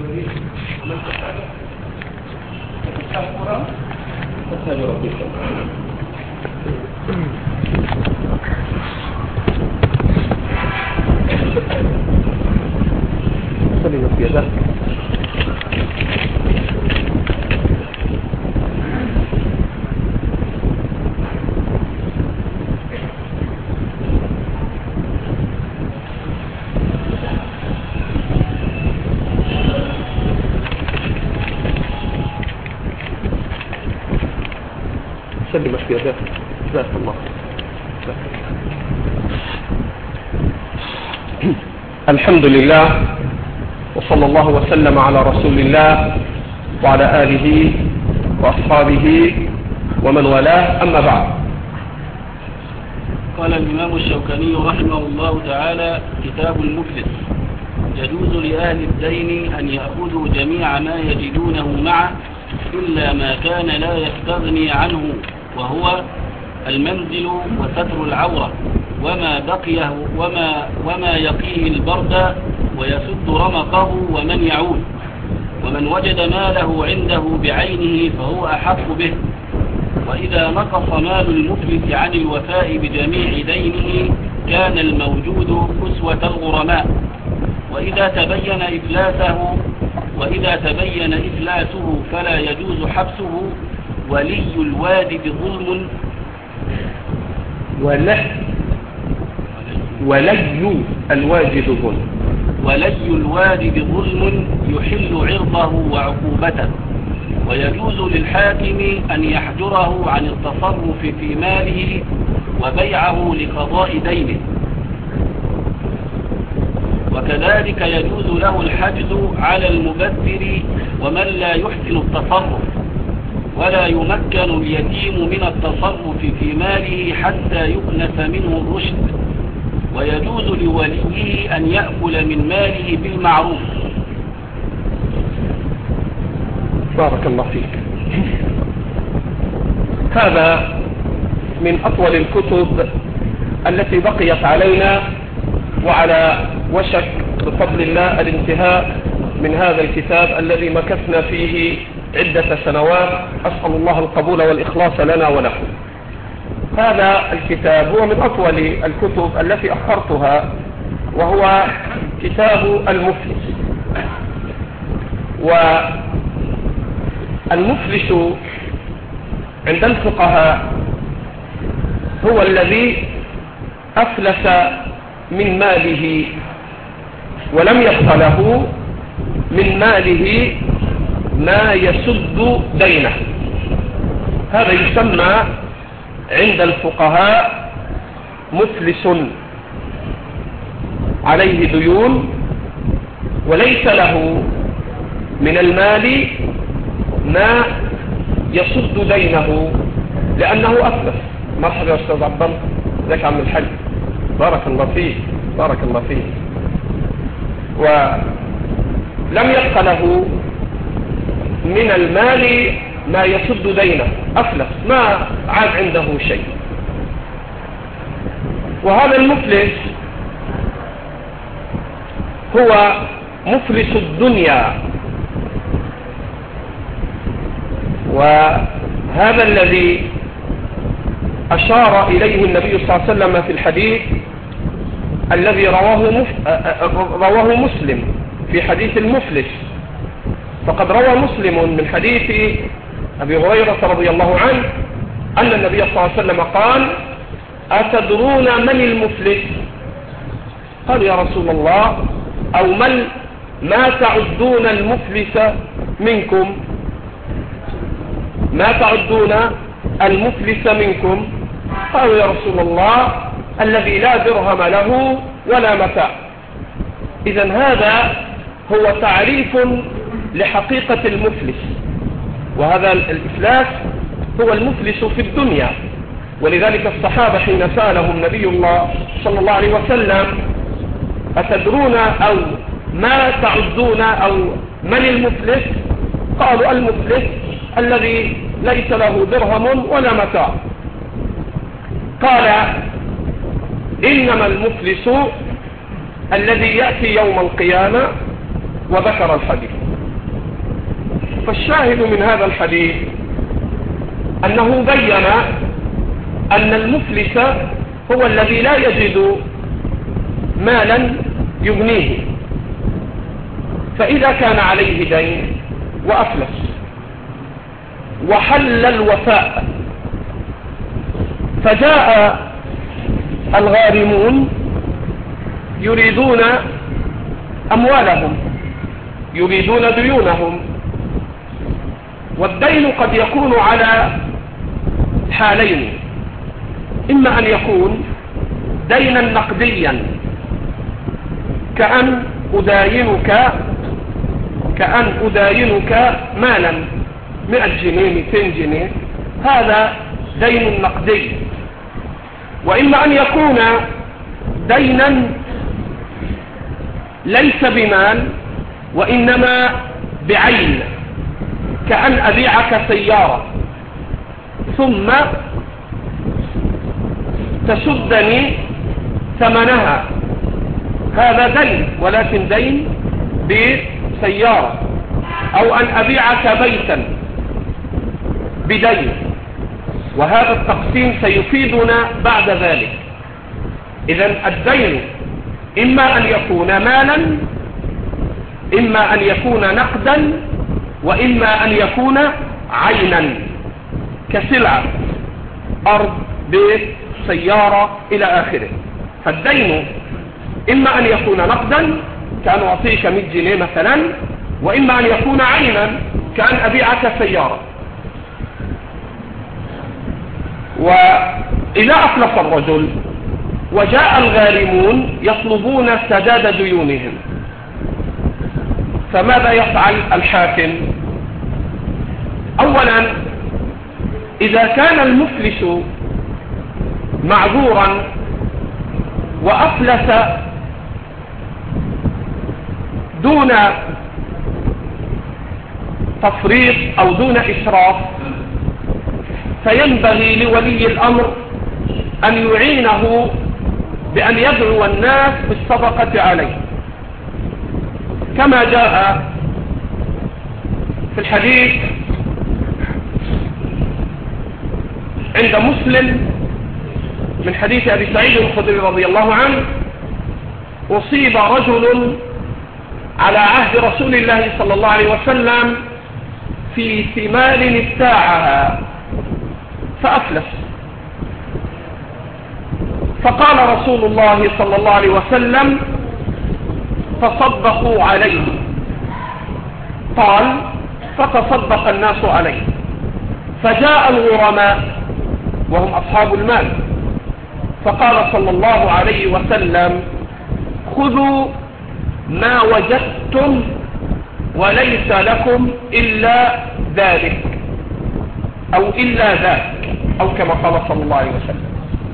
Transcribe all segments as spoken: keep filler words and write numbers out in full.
سلم في يدك. جزاك الله. الحمد لله وصلى الله وسلم على رسول الله وعلى آله وأصحابه ومن والاه، أما بعد. قال الإمام الشوكاني رحمه الله تعالى: كتاب المفلس. يجوز لأهل الدين أن يأخذوا جميع ما يجدونه معه إلا ما كان لا يستغني عنه، وهو المنزل وستر العورة وما بقيه وما, وما يقيه البرد ويسد رمقه ومن يعود. ومن وجد ماله عنده بعينه فهو أحق به. وإذا نقص مال المفلس عن الوفاء بجميع دينه كان الموجود أسوة الغرماء. وإذا تبين إفلاسه وإذا تبين إفلاسه فلا يجوز حبسه. ولي الوادي ظلم ولي ولي الواجد ظلم ولي الوادي ظلم يحل عرضه وعقوبته. ويجوز للحاكم أن يحجره عن التصرف في ماله وبيعه لقضاء دينه. وكذلك يجوز له الحجز على المبذر ومن لا يحسن التصرف. ولا يمكن اليتيم من التصرف في ماله حتى يؤنس منه الرشد. ويجوز لوليه أن يأكل من ماله بالمعروف. بارك الله فيك. هذا من أطول الكتب التي بقيت علينا، وعلى وشك بفضل الله الانتهاء من هذا الكتاب الذي مكثنا فيه عدة سنوات. أسأل الله القبول والإخلاص لنا ولكم. هذا الكتاب هو من أطول الكتب التي أخرتها، وهو كتاب المفلس. والمفلس عند الفقهاء هو الذي أفلس من ماله ولم يبق له من ماله ما يسد دينه. هذا يسمى عند الفقهاء مفلس، عليه ديون وليس له من المال ما يسد دينه لأنه أفلس. مرحبا يا أستاذ عبد الله، ازيك عم الحاج؟ بارك الله فيك. بارك الله فيك. ولم يبق له من المال ما يسد دينه، أفلس، ما عاد عنده شيء. وهذا المفلس هو مفلس الدنيا. وهذا الذي أشار إليه النبي صلى الله عليه وسلم في الحديث الذي رواه, مف... رواه مسلم في حديث المفلس. فقد روى مسلم من حديث أبي هريرة رضي الله عنه أن النبي صلى الله عليه وسلم قال: أتدرون من المفلس؟ قال: يا رسول الله، أو من ما تعدون المفلس منكم؟ ما تعدون المفلس منكم؟ قالوا: يا رسول الله، الذي لا درهم له ولا متاع. إذن هذا هو تعريف لحقيقة المفلس. وهذا الإفلاس هو المفلس في الدنيا. ولذلك الصحابة حين سألهم نبي الله صلى الله عليه وسلم: أتدرون أو ما تعدون أو من المفلس؟ قالوا: المفلس الذي ليس له درهم ولا متاع. قال: إنما المفلس الذي يأتي يوم القيامة، وذكر الحديث. فالشاهد من هذا الحديث أنه بين أن المفلس هو الذي لا يجد مالا يغنيه، فإذا كان عليه دين وأفلس وحل الوفاء فجاء الغارمون يريدون أموالهم، يريدون ديونهم، والدين قد يكون على حالين: إما أن يكون دينا نقديا كأن أداينك كأن أداينك مالا مئة جنيه مئتين جنيه، هذا دين نقدي. وإما أن يكون دينا ليس بمال وإنما بعين، كأن أبيعك سيارة ثم تسدني ثمنها، هذا دين ولكن دين بسيارة. أو أن أبيعك بيتا بدين، وهذا التقسيم سيفيدنا بعد ذلك. إذن الدين إما أن يكون مالا، إما أن يكون نقدا، وإما أن يكون عينا كسلعة، أرض، بيت، سيارة إلى آخره. فالدين إما أن يكون نقدا كأن أعطيك مئة جنيه مثلا، وإما أن يكون عينا كأن أبيعك سيارة. وإذا أفلس الرجل وجاء الغارمون يطلبون سداد ديونهم، فماذا يفعل الحاكم؟ أولا، إذا كان المفلس معذورا وأفلس دون تفريط أو دون إسراف، فينبغي لولي الأمر أن يعينه بأن يدعو الناس بالصدقة عليه، كما جاء في الحديث عند مسلم من حديث أبي سعيد الخدري رضي الله عنه: أصيب رجل على عهد رسول الله صلى الله عليه وسلم في ثمار ابتاعها فأفلس، فقال رسول الله صلى الله عليه وسلم: تصدقوا عليه. قال: فتصدق الناس عليه. فجاء الغرماء وهم أصحاب المال، فقال صلى الله عليه وسلم: خذوا ما وجدتم وليس لكم إلا ذلك أو إلا ذاك، أو كما قال صلى الله عليه وسلم.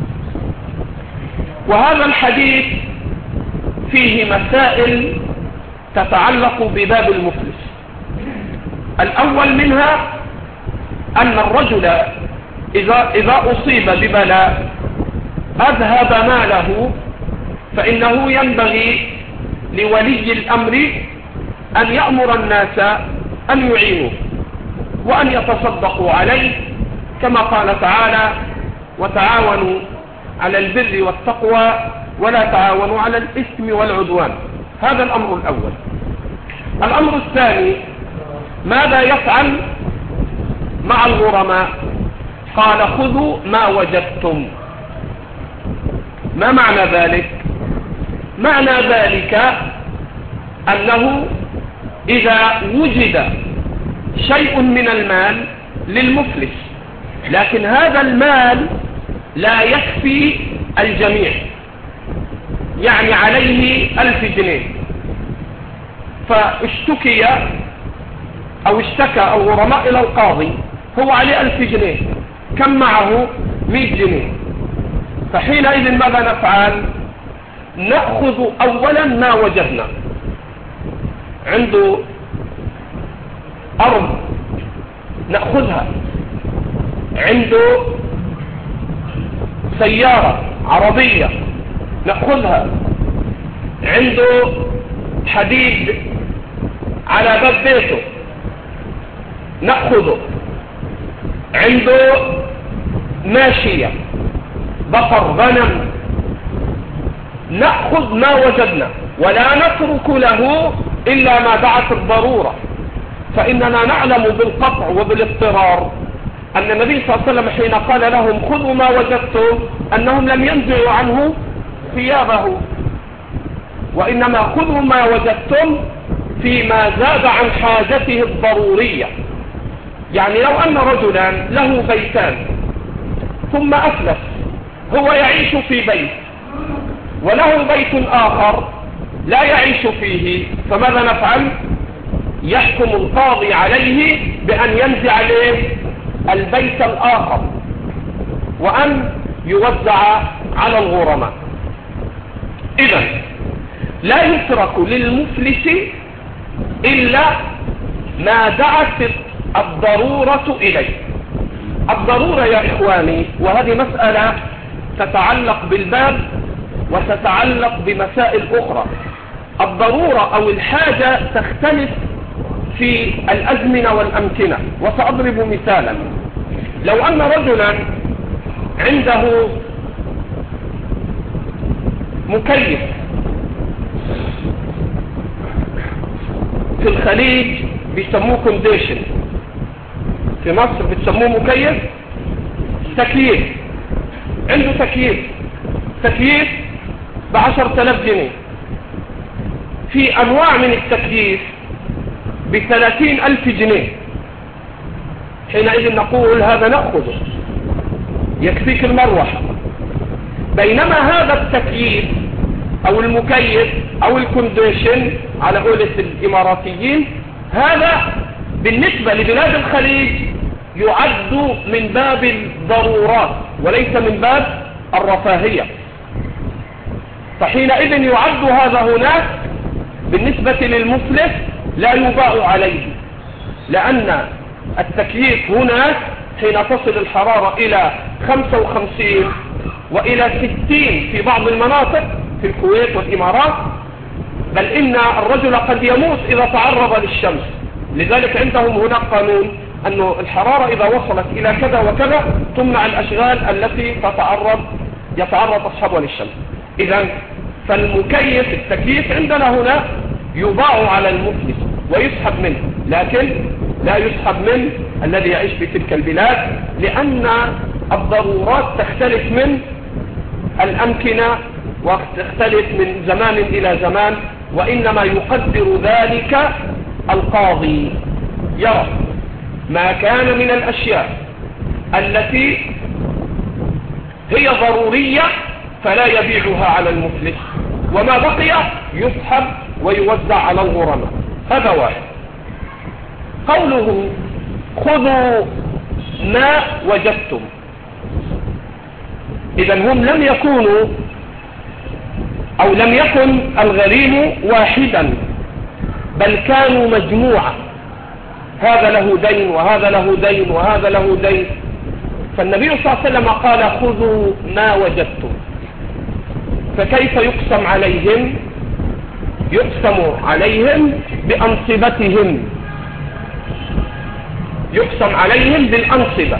وهذا الحديث فيه مسائل تتعلق بباب المفلس. الأول منها أن الرجل إذا, إذا أصيب ببلاء أذهب ماله، فإنه ينبغي لولي الأمر أن يأمر الناس أن يعينوه وأن يتصدقوا عليه، كما قال تعالى: وتعاونوا على البر والتقوى ولا تعاونوا على الإثم والعدوان. هذا الأمر الأول. الأمر الثاني: ماذا يفعل مع الغرماء؟ قال: خذوا ما وجدتم. ما معنى ذلك؟ معنى ذلك أنه إذا وجد شيء من المال للمفلس، لكن هذا المال لا يكفي الجميع، يعني عليه ألف جنيه، فاشتكي أو اشتكى الغرماء إلى القاضي، هو عليه ألف جنيه، كم معه؟ مئة جنيه. فحينئذ ماذا نفعل؟ نأخذ أولا ما وجدنا. عنده أرض نأخذها، عنده سيارة عربية نأخذها، عنده حديد على باب بيته نأخذه. عنده ماشية، بقر، غنم، نأخذ ما وجدنا ولا نترك له إلا ما دعت الضرورة. فإننا نعلم بالقطع وبالاضطرار أن النبي صلى الله عليه وسلم حين قال لهم خذوا ما وجدتم أنهم لم ينزعوا عنه ثيابه، وإنما خذوا ما وجدتم فيما زاد عن حاجته الضرورية. يعني لو أن رجلا له بيتان ثم أفلس، هو يعيش في بيت وله بيت آخر لا يعيش فيه، فماذا نفعل؟ يحكم القاضي عليه بأن ينزع له البيت الآخر وأن يوزع على الغرماء. إذن لا يترك للمفلس إلا ما دعت الضرورة إليه. الضرورة يا إخواني، وهذه مسألة تتعلق بالباب وتتعلق بمسائل أخرى. الضرورة أو الحاجة تختلف في الأزمنة والأمكنة، وسأضرب مثالا. لو أن رجلا عنده مكيف في الخليج بيسموه كونديشن، في مصر بتسموه مكيف، تكييف، عنده تكييف تكييف بعشر تلاف جنيه. في أنواع من التكييف بثلاثين ألف جنيه. حينئذ نقول هذا نأخذه، يكفيك المروحة. بينما هذا التكييف أو المكيف أو الكونديشن على قولة الإماراتيين، هذا بالنسبة لبلاد الخليج يعد من باب الضرورات وليس من باب الرفاهية. فحينئذ يعد هذا هناك بالنسبة للمفلس لا يباع عليه، لأن التكييف هناك حين تصل الحرارة إلى خمسة وخمسين وإلى ستين في بعض المناطق في الكويت والإمارات، بل إن الرجل قد يموت إذا تعرض للشمس. لذلك عندهم هناك قانون أن الحرارة إذا وصلت إلى كذا وكذا تمنع الأشغال التي تتعرض يتعرض أصحابها للشمس. إذن فالمكيف التكييف عندنا هنا يباع على المفلس ويسحب منه، لكن لا يسحب من الذي يعيش في تلك البلاد، لأن الضرورات تختلف من الأمكنة وتختلف من زمان إلى زمان، وإنما يقدر ذلك القاضي، يرى ما كان من الأشياء التي هي ضرورية فلا يبيعها على المفلس، وما بقي يسحب ويوزع على الغرماء. هذا واحد. قوله خذوا ما وجدتم، إذن هم لم يكونوا أو لم يكن الغريم واحدا، بل كانوا مجموعة، هذا له دين وهذا له دين وهذا له دين. فالنبي صلى الله عليه وسلم قال خذوا ما وجدتم. فكيف يقسم عليهم؟ يقسم عليهم بأنصبتهم، يقسم عليهم بالأنصبة،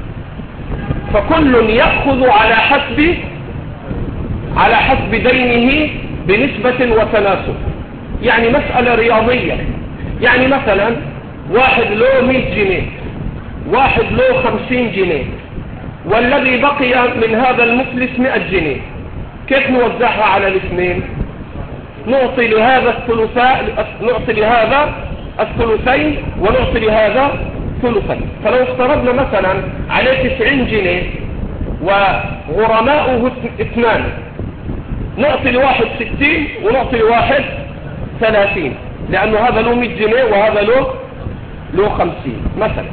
فكل يأخذ على حسب على حسب دينه بنسبة وتناسب. يعني مسألة رياضية، يعني مثلا واحد له مئة جنيه، واحد له خمسين جنيه، والذي بقي من هذا المفلس مئة جنيه، كيف نوزعها على الاثنين؟ نعطي لهذا الثلثاء، نعطي لهذا الثلثين ونعطي لهذا ثلثين. فلو افترضنا مثلا عليه تسعين جنيه وغرماؤه اثنان، نعطي لواحد ستين ونعطي لواحد ثلاثين، لأنه هذا له مئة جنيه وهذا له له خمسين مثلا.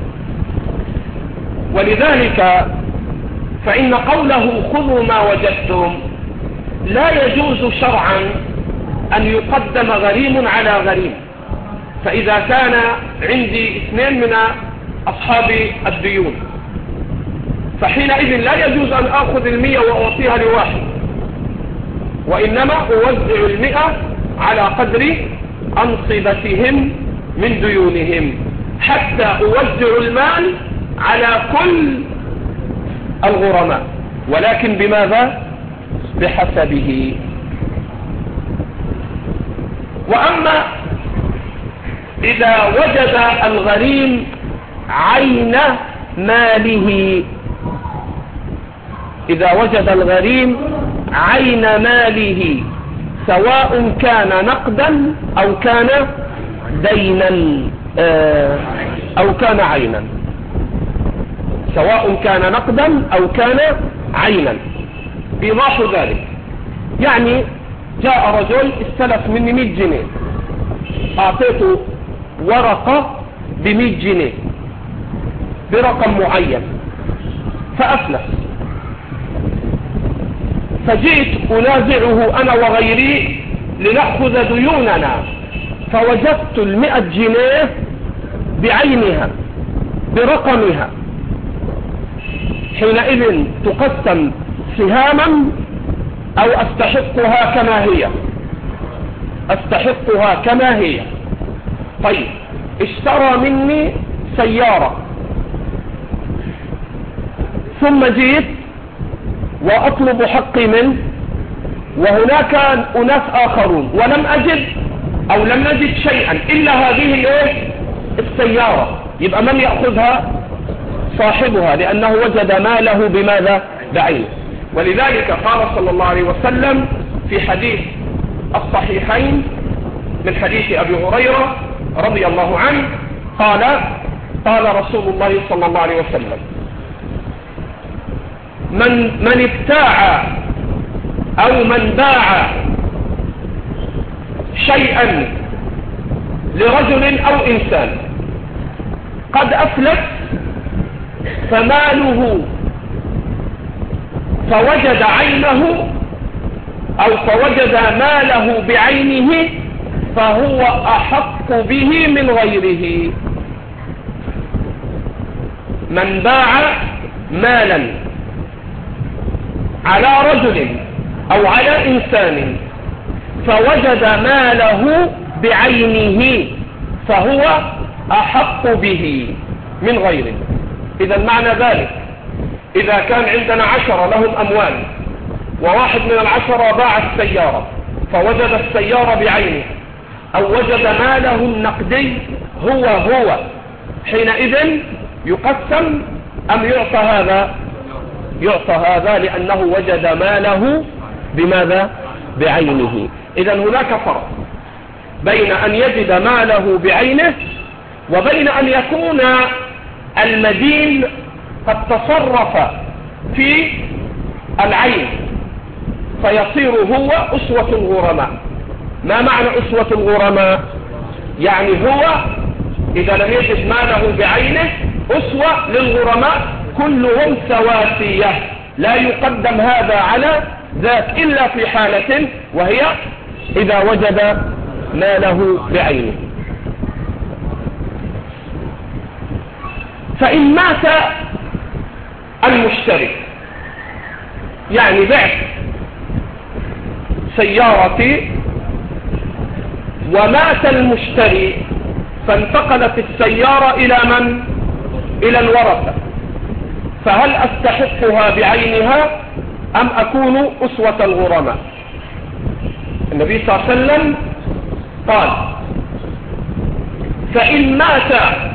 ولذلك فإن قوله خذوا ما وجدتم لا يجوز شرعا أن يقدم غريم على غريم. فإذا كان عندي اثنين من أصحاب الديون، فحينئذ لا يجوز أن أخذ المئة وأعطيها لواحد، وإنما أوزع المئة على قدر أنصبتهم من ديونهم. حتى أوزع المال على كل الغرماء، ولكن بماذا؟ بحسبه. وأما إذا وجد الغريم عين ماله، إذا وجد الغريم عين ماله سواء كان نقدا أو كان دينا أو كان عينا، سواء كان نقدا أو كان عينا. إيضاح ذلك يعني جاء رجل استلف مني مئة جنيه، أعطيته ورقة بمئة جنيه برقم معين فأفلس، فجئت أنازعه أنا وغيري لنأخذ ديوننا، فوجدت المئة جنيه بعينها برقمها، حينئذ تقسم سهاما أو أستحقها كما هي؟ أستحقها كما هي. طيب، اشترى مني سيارة ثم جيت وأطلب حقي منه، وهناك أناس آخرون ولم أجد أو لم نجد شيئا إلا هذه السيارة، يبقى من يأخذها؟ صاحبها، لأنه وجد ماله بماذا؟ بعينه. ولذلك قال صلى الله عليه وسلم في حديث الصحيحين من حديث أبي هريرة رضي الله عنه قال قال رسول الله صلى الله عليه وسلم: من, من ابتاع أو من باع شيئا لرجل أو إنسان قد أفلت فماله فوجد عينه أو فوجد ماله بعينه فهو أحق به من غيره. من باع مالا على رجل أو على إنسان فوجد ماله بعينه فهو أحق به من غيره. إذا معنى ذلك إذا كان عندنا عشرة لهم أموال وواحد من العشرة باع السيارة فوجد السيارة بعينه أو وجد ماله النقدي هو هو، حينئذ يقسم أم يعطى هذا؟ يعطى هذا لأنه وجد ماله بماذا؟ بعينه. إذا هناك فرق بين أن يجد ماله بعينه وبين أن يكون المدين قد تصرف في العين فيصير هو أسوة الغرماء. ما معنى أسوة الغرماء؟ يعني هو إذا لم يجد ماله بعينه أسوة للغرماء كلهم سواسية، لا يقدم هذا على ذاك إلا في حالة وهي إذا وجد ماله بعينه. فإن مات المشتري، يعني بعت سيارتي ومات المشتري فانتقلت السيارة إلى من؟ إلى الورثة، فهل أستحقها بعينها أم أكون أسوة الغرماء؟ النبي صلى الله عليه وسلم قال: فإن مات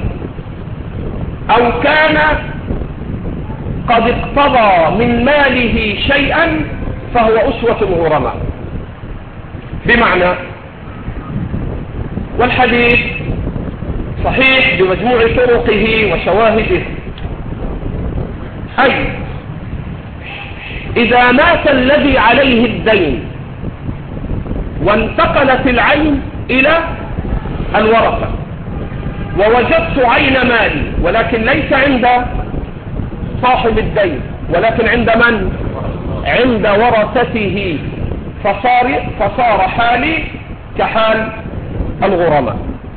أو كان قد اقتضى من ماله شيئا فهو أسوة الغرماء. بمعنى، والحديث صحيح بمجموع طرقه وشواهده، أي إذا مات الذي عليه الدين وانتقلت العين إلى الورثة ووجدت عين مالي ولكن ليس عند صاحب الدين ولكن عند من؟ عند ورثته، فصار, فصار حالي كحال الغرماء.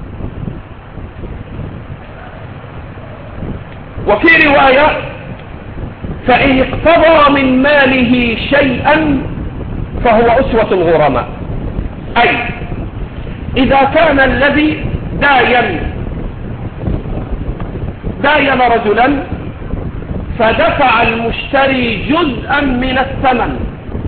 وفي رواية: فإن اقتضى من ماله شيئا فهو أسوة الغرماء، أي إذا كان الذي داين داين رجلا فدفع المشتري جزءا من الثمن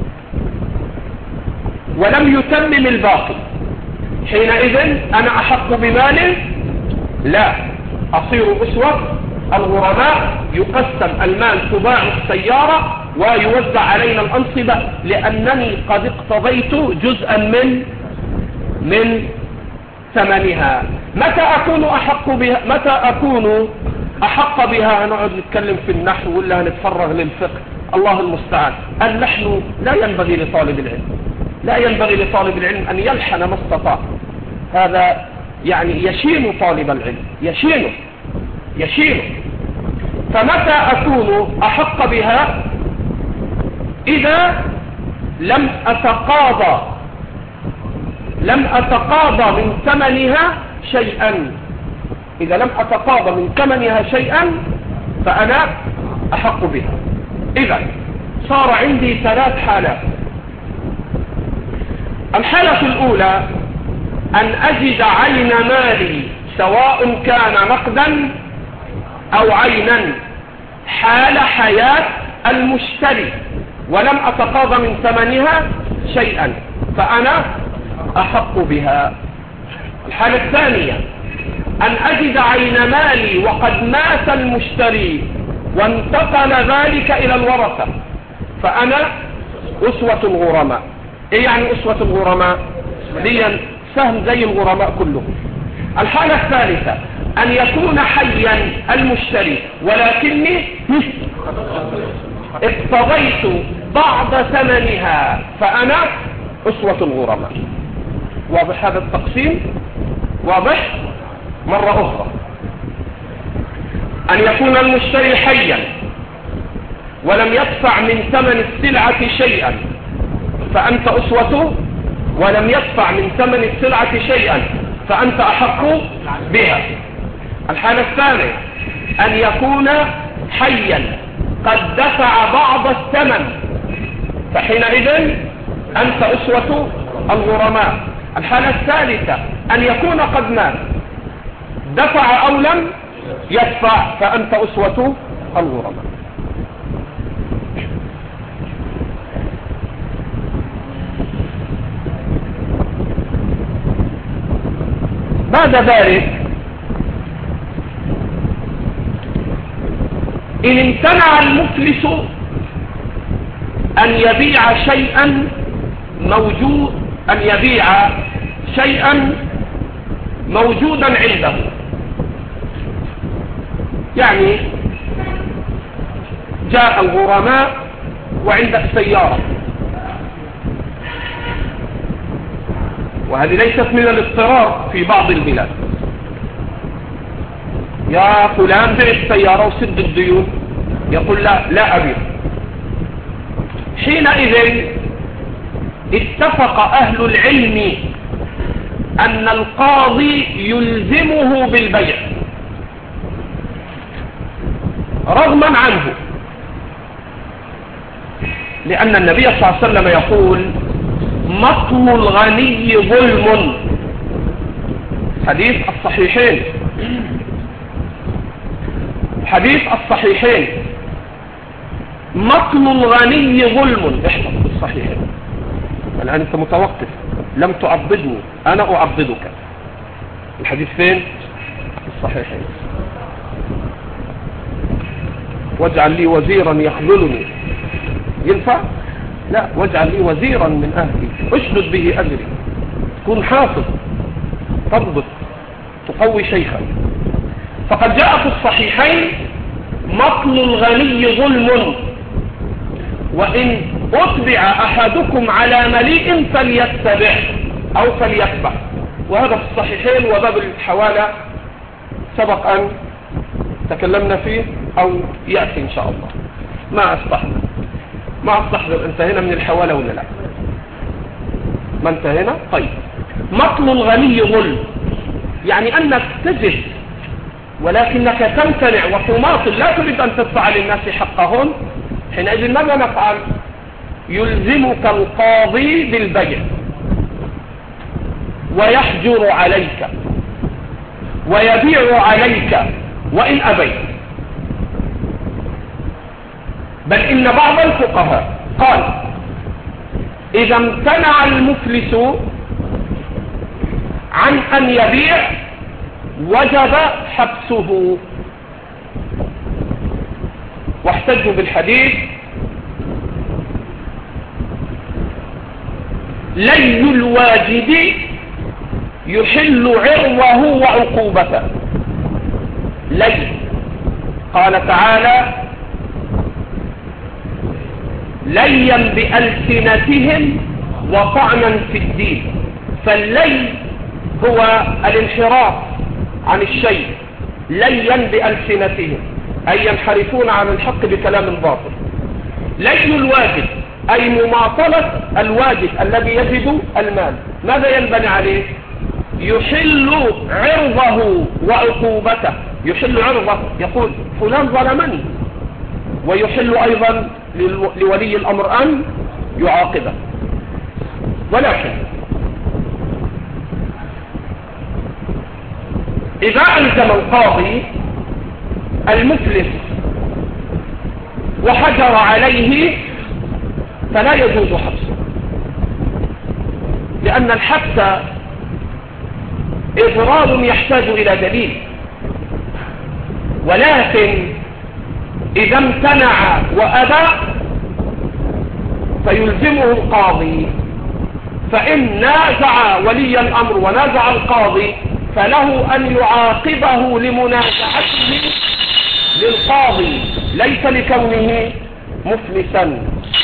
ولم يتمم الباقي، حينئذ أنا أحق بماله؟ لا، أصير أسوة الغرماء، يقسم المال، تباع السيارة ويوزع علينا الأنصبة، لأنني قد اقتضيت جزءا من من ثمنها. متى أكون أحق بها؟ متى أكون أحق بها؟ هنقعد نتكلم في النحو ولا هنتفرغ للفقه؟ الله المستعان. النحو لا ينبغي لطالب العلم، لا ينبغي لطالب العلم أن يلحن ما استطاع، هذا يعني يشين طالب العلم، يشينه يشينه. فمتى أكون أحق بها؟ إذا لم أتقاضى لم أتقاضى من ثمنها شيئا، إذا لم أتقاضى من ثمنها شيئا فأنا أحق بها. إذا صار عندي ثلاث حالات. الحالة الأولى أن أجد عين مالي سواء كان نقدا أو عينا حال حياة المشتري ولم أتقاضى من ثمنها شيئا فأنا أحق بها. الحالة الثانية أن أجد عين مالي وقد مات المشتري وانتقل ذلك إلى الورثة فأنا أسوة الغرماء. إيه يعني أسوة الغرماء؟ لي سهم زي الغرماء كلهم. الحالة الثالثة أن يكون حيا المشتري ولكني اقتضيت بعض ثمنها فأنا أسوة الغرماء. واضح هذا التقسيم؟ واضح؟ مرة أخرى، أن يكون المشتري حيا ولم يدفع من ثمن السلعة شيئا فأنت أسوته، ولم يدفع من ثمن السلعة شيئا فأنت أحق بها. الحالة الثانية أن يكون حيا قد دفع بعض الثمن فحينئذ أنت أسوة الغرماء. الحالة الثالثة أن يكون قد مات دفع أو لم يدفع فأنت أسوة الغرماء. بعد ذلك إن امتنع المفلس أن يبيع شيئا موجود أن يبيع شيئا موجودا عنده، يعني جاء الغرماء وعندك سيارة، وهذه ليست من الاضطرار في بعض البلاد، يا فلان بيع السيارة وسد الديون، يقول لا لا أبيع. حينئذ اتفق أهل العلم أن القاضي يلزمه بالبيع رغما عنه، لأن النبي صلى الله عليه وسلم يقول مطل الغني ظلم، حديث الصحيحين حديث الصحيحين مطل الغني ظلم. احفظ الصحيحين. الآن أنت متوقف، لم تعضدني، أنا أعضدك. الحديث فين؟ في الصحيحين. واجعل لي وزيرا يخذلني، ينفع؟ لا، واجعل لي وزيرا من أهلي أشدد به أجري. تكون حافظ، تضبط، تقوي شيخا. فقد جاء في الصحيحين مطل الغني ظلم، وإن أتبع أحدكم على مليء فليتبع أو فليتبع. وهذا في الصحيحين، وباب الحوالة سبق أن تكلمنا فيه أو يأتي إن شاء الله. ما أستحضر ما أستحضر انتهينا من الحوالة ولا لا؟ ما انتهينا؟ طيب. مطل الغني ظلم يعني أنك تجد ولكنك تمتنع وتماطل، لا تريد أن تدفع للناس حقهم. حينئذ ماذا نفعل؟ يلزمك القاضي بالبيع ويحجر عليك ويبيع عليك وإن أبيت. بل إن بعض الفقهاء قال إذا امتنع المفلس عن أن يبيع وجب حبسه، واحتجوا بالحديث لي الواجب يحل عرضه وعقوبته. لي قال تعالى ليا بألسنتهم وطعنا في الدين، فاللي هو الانحراف عن الشيء، ليا بألسنتهم أي ينحرفون عن الحق بكلام باطل. لي الواجب أي مماطلة الواجب الذي يجب المال. ماذا ينبني عليه؟ يحل عرضه وعقوبته. يحل عرضه يقول فلان ظلمني، ويحل أيضا لولي الأمر أن يعاقبه. ولكن إذا ألزم القاضي المفلس وحجر عليه فلا يجوز حبسه، لأن الحبس إضرار يحتاج إلى دليل. ولكن إذا امتنع وأبى فيلزمه القاضي، فإن نازع ولي الأمر ونازع القاضي فله أن يعاقبه لمنازعته للقاضي ليس لكونه مفلسا.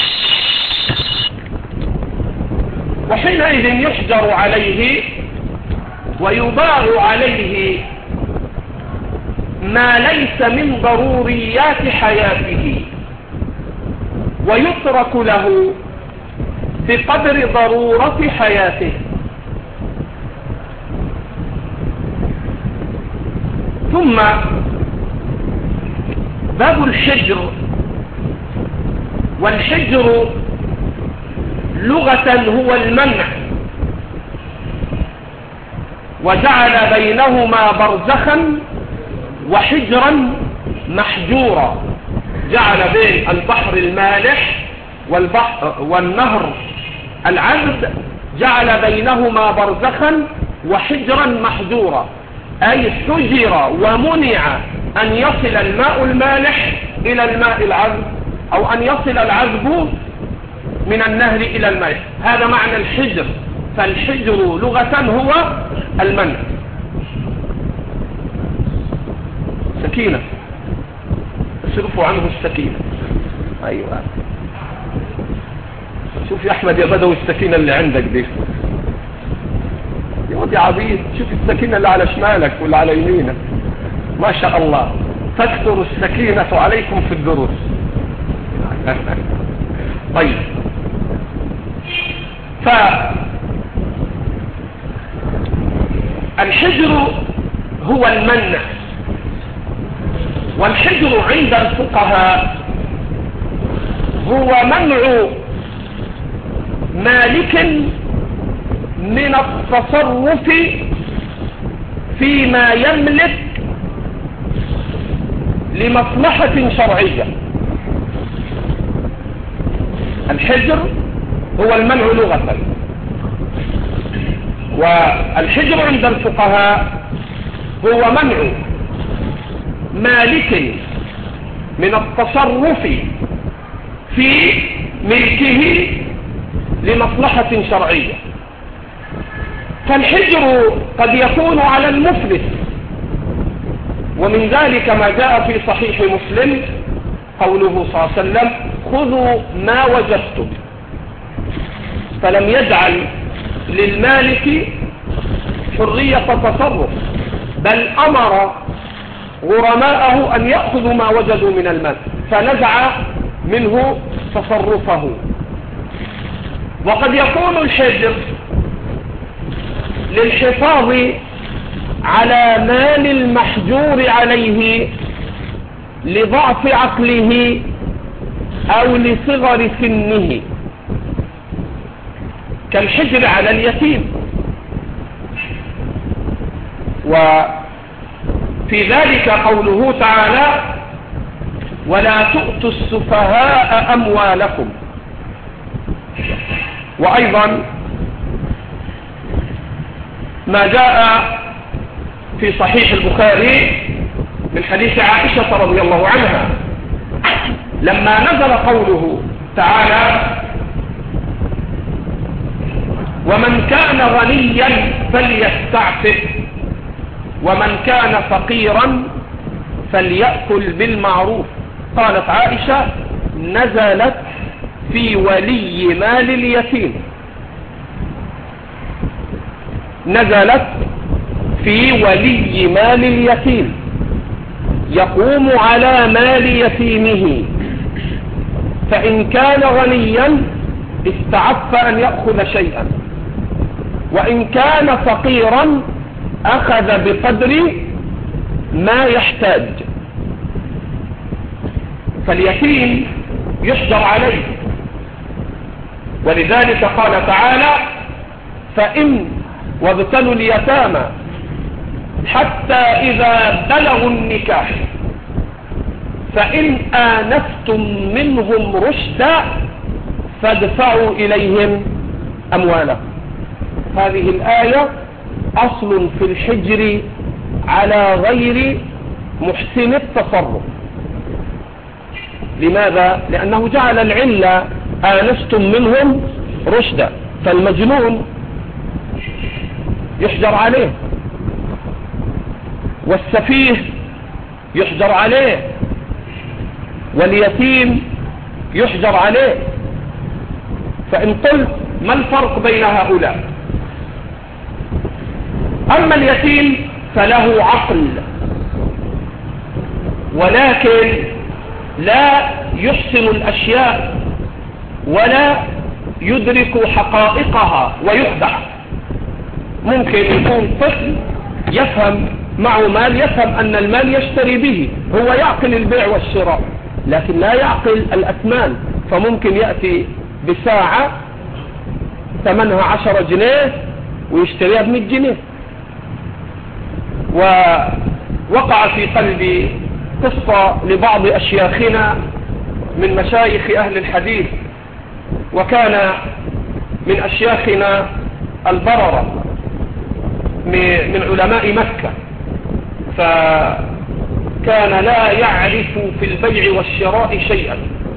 وحينئذ يحجر عليه ويباع عليه ما ليس من ضروريات حياته، ويترك له بقدر ضرورة حياته. ثم باب الحجر. والحجر لغة هو المنع، وجعل بينهما برزخا وحجرا محجورا. جعل بين البحر المالح والبحر والنهر العذب جعل بينهما برزخا وحجرا محجورا، أي حجر ومنع أن يصل الماء المالح إلى الماء العذب، أو أن يصل العذب من النهر إلى الماء. هذا معنى الحجر. فالحجر لغة هو المنع. سكينة، اصرفوا عنه السكينة. أيوة، شوف يا أحمد يا بدوي السكينة اللي عندك دي يا ودي عبيد. شوف السكينة اللي على شمالك واللي على يمينك، ما شاء الله. تكثر السكينة عليكم في الدروس. طيب، فالحجر هو المنع. والحجر عند الفقهاء هو منع مالك من التصرف فيما يملك لمصلحة شرعية. الحجر هو المنع لغة، والحجر عند الفقهاء هو منع مالك من التصرف في ملكه لمصلحة شرعية. فالحجر قد يكون على المفلس، ومن ذلك ما جاء في صحيح مسلم قوله صلى الله عليه وسلم خذوا ما وجدتم، فلم يجعل للمالك حرية تصرف، بل أمر غرماءه أن يأخذوا ما وجدوا من المال، فنزع منه تصرفه. وقد يكون الحجر للحفاظ على مال المحجور عليه لضعف عقله أو لصغر سنه، كالحجر على اليتيم. وفي في ذلك قوله تعالى ولا تؤتوا السفهاء أموالكم. وأيضا ما جاء في صحيح البخاري من حديث عائشة رضي الله عنها لما نزل قوله تعالى ومن كان غنيا فليستعفف ومن كان فقيرا فليأكل بالمعروف. قالت عائشة نزلت في ولي مال اليتيم، نزلت في ولي مال اليتيم يقوم على مال يتيمه، فإن كان غنيا استعف أن يأخذ شيئا، وإن كان فقيرا أخذ بقدر ما يحتاج. فاليتيم يحجر عليه، ولذلك قال تعالى فإن وابتلوا اليتامى حتى إذا بلغوا النكاح فإن آنستم منهم رشدا فادفعوا إليهم أموالهم. هذه الآية أصل في الحجر على غير محسن التصرف. لماذا؟ لأنه جعل العلة آنستم منهم رشدا، فالمجنون يحجر عليه، والسفيه يحجر عليه، واليتيم يحجر عليه. فإن قلت ما الفرق بين هؤلاء؟ أما اليتيم فله عقل ولكن لا يحسن الأشياء ولا يدرك حقائقها ويخدع. ممكن يكون طفل يفهم معه مال، يفهم أن المال يشتري به، هو يعقل البيع والشراء لكن لا يعقل الأثمان. فممكن يأتي بساعة ثمنها عشرة جنيه ويشتريها بمئة جنيه. ووقع في قلبي قصة لبعض أشياخنا من مشايخ أهل الحديث، وكان من أشياخنا البررة من علماء مكة، فكان لا يعرف في البيع والشراء شيئا.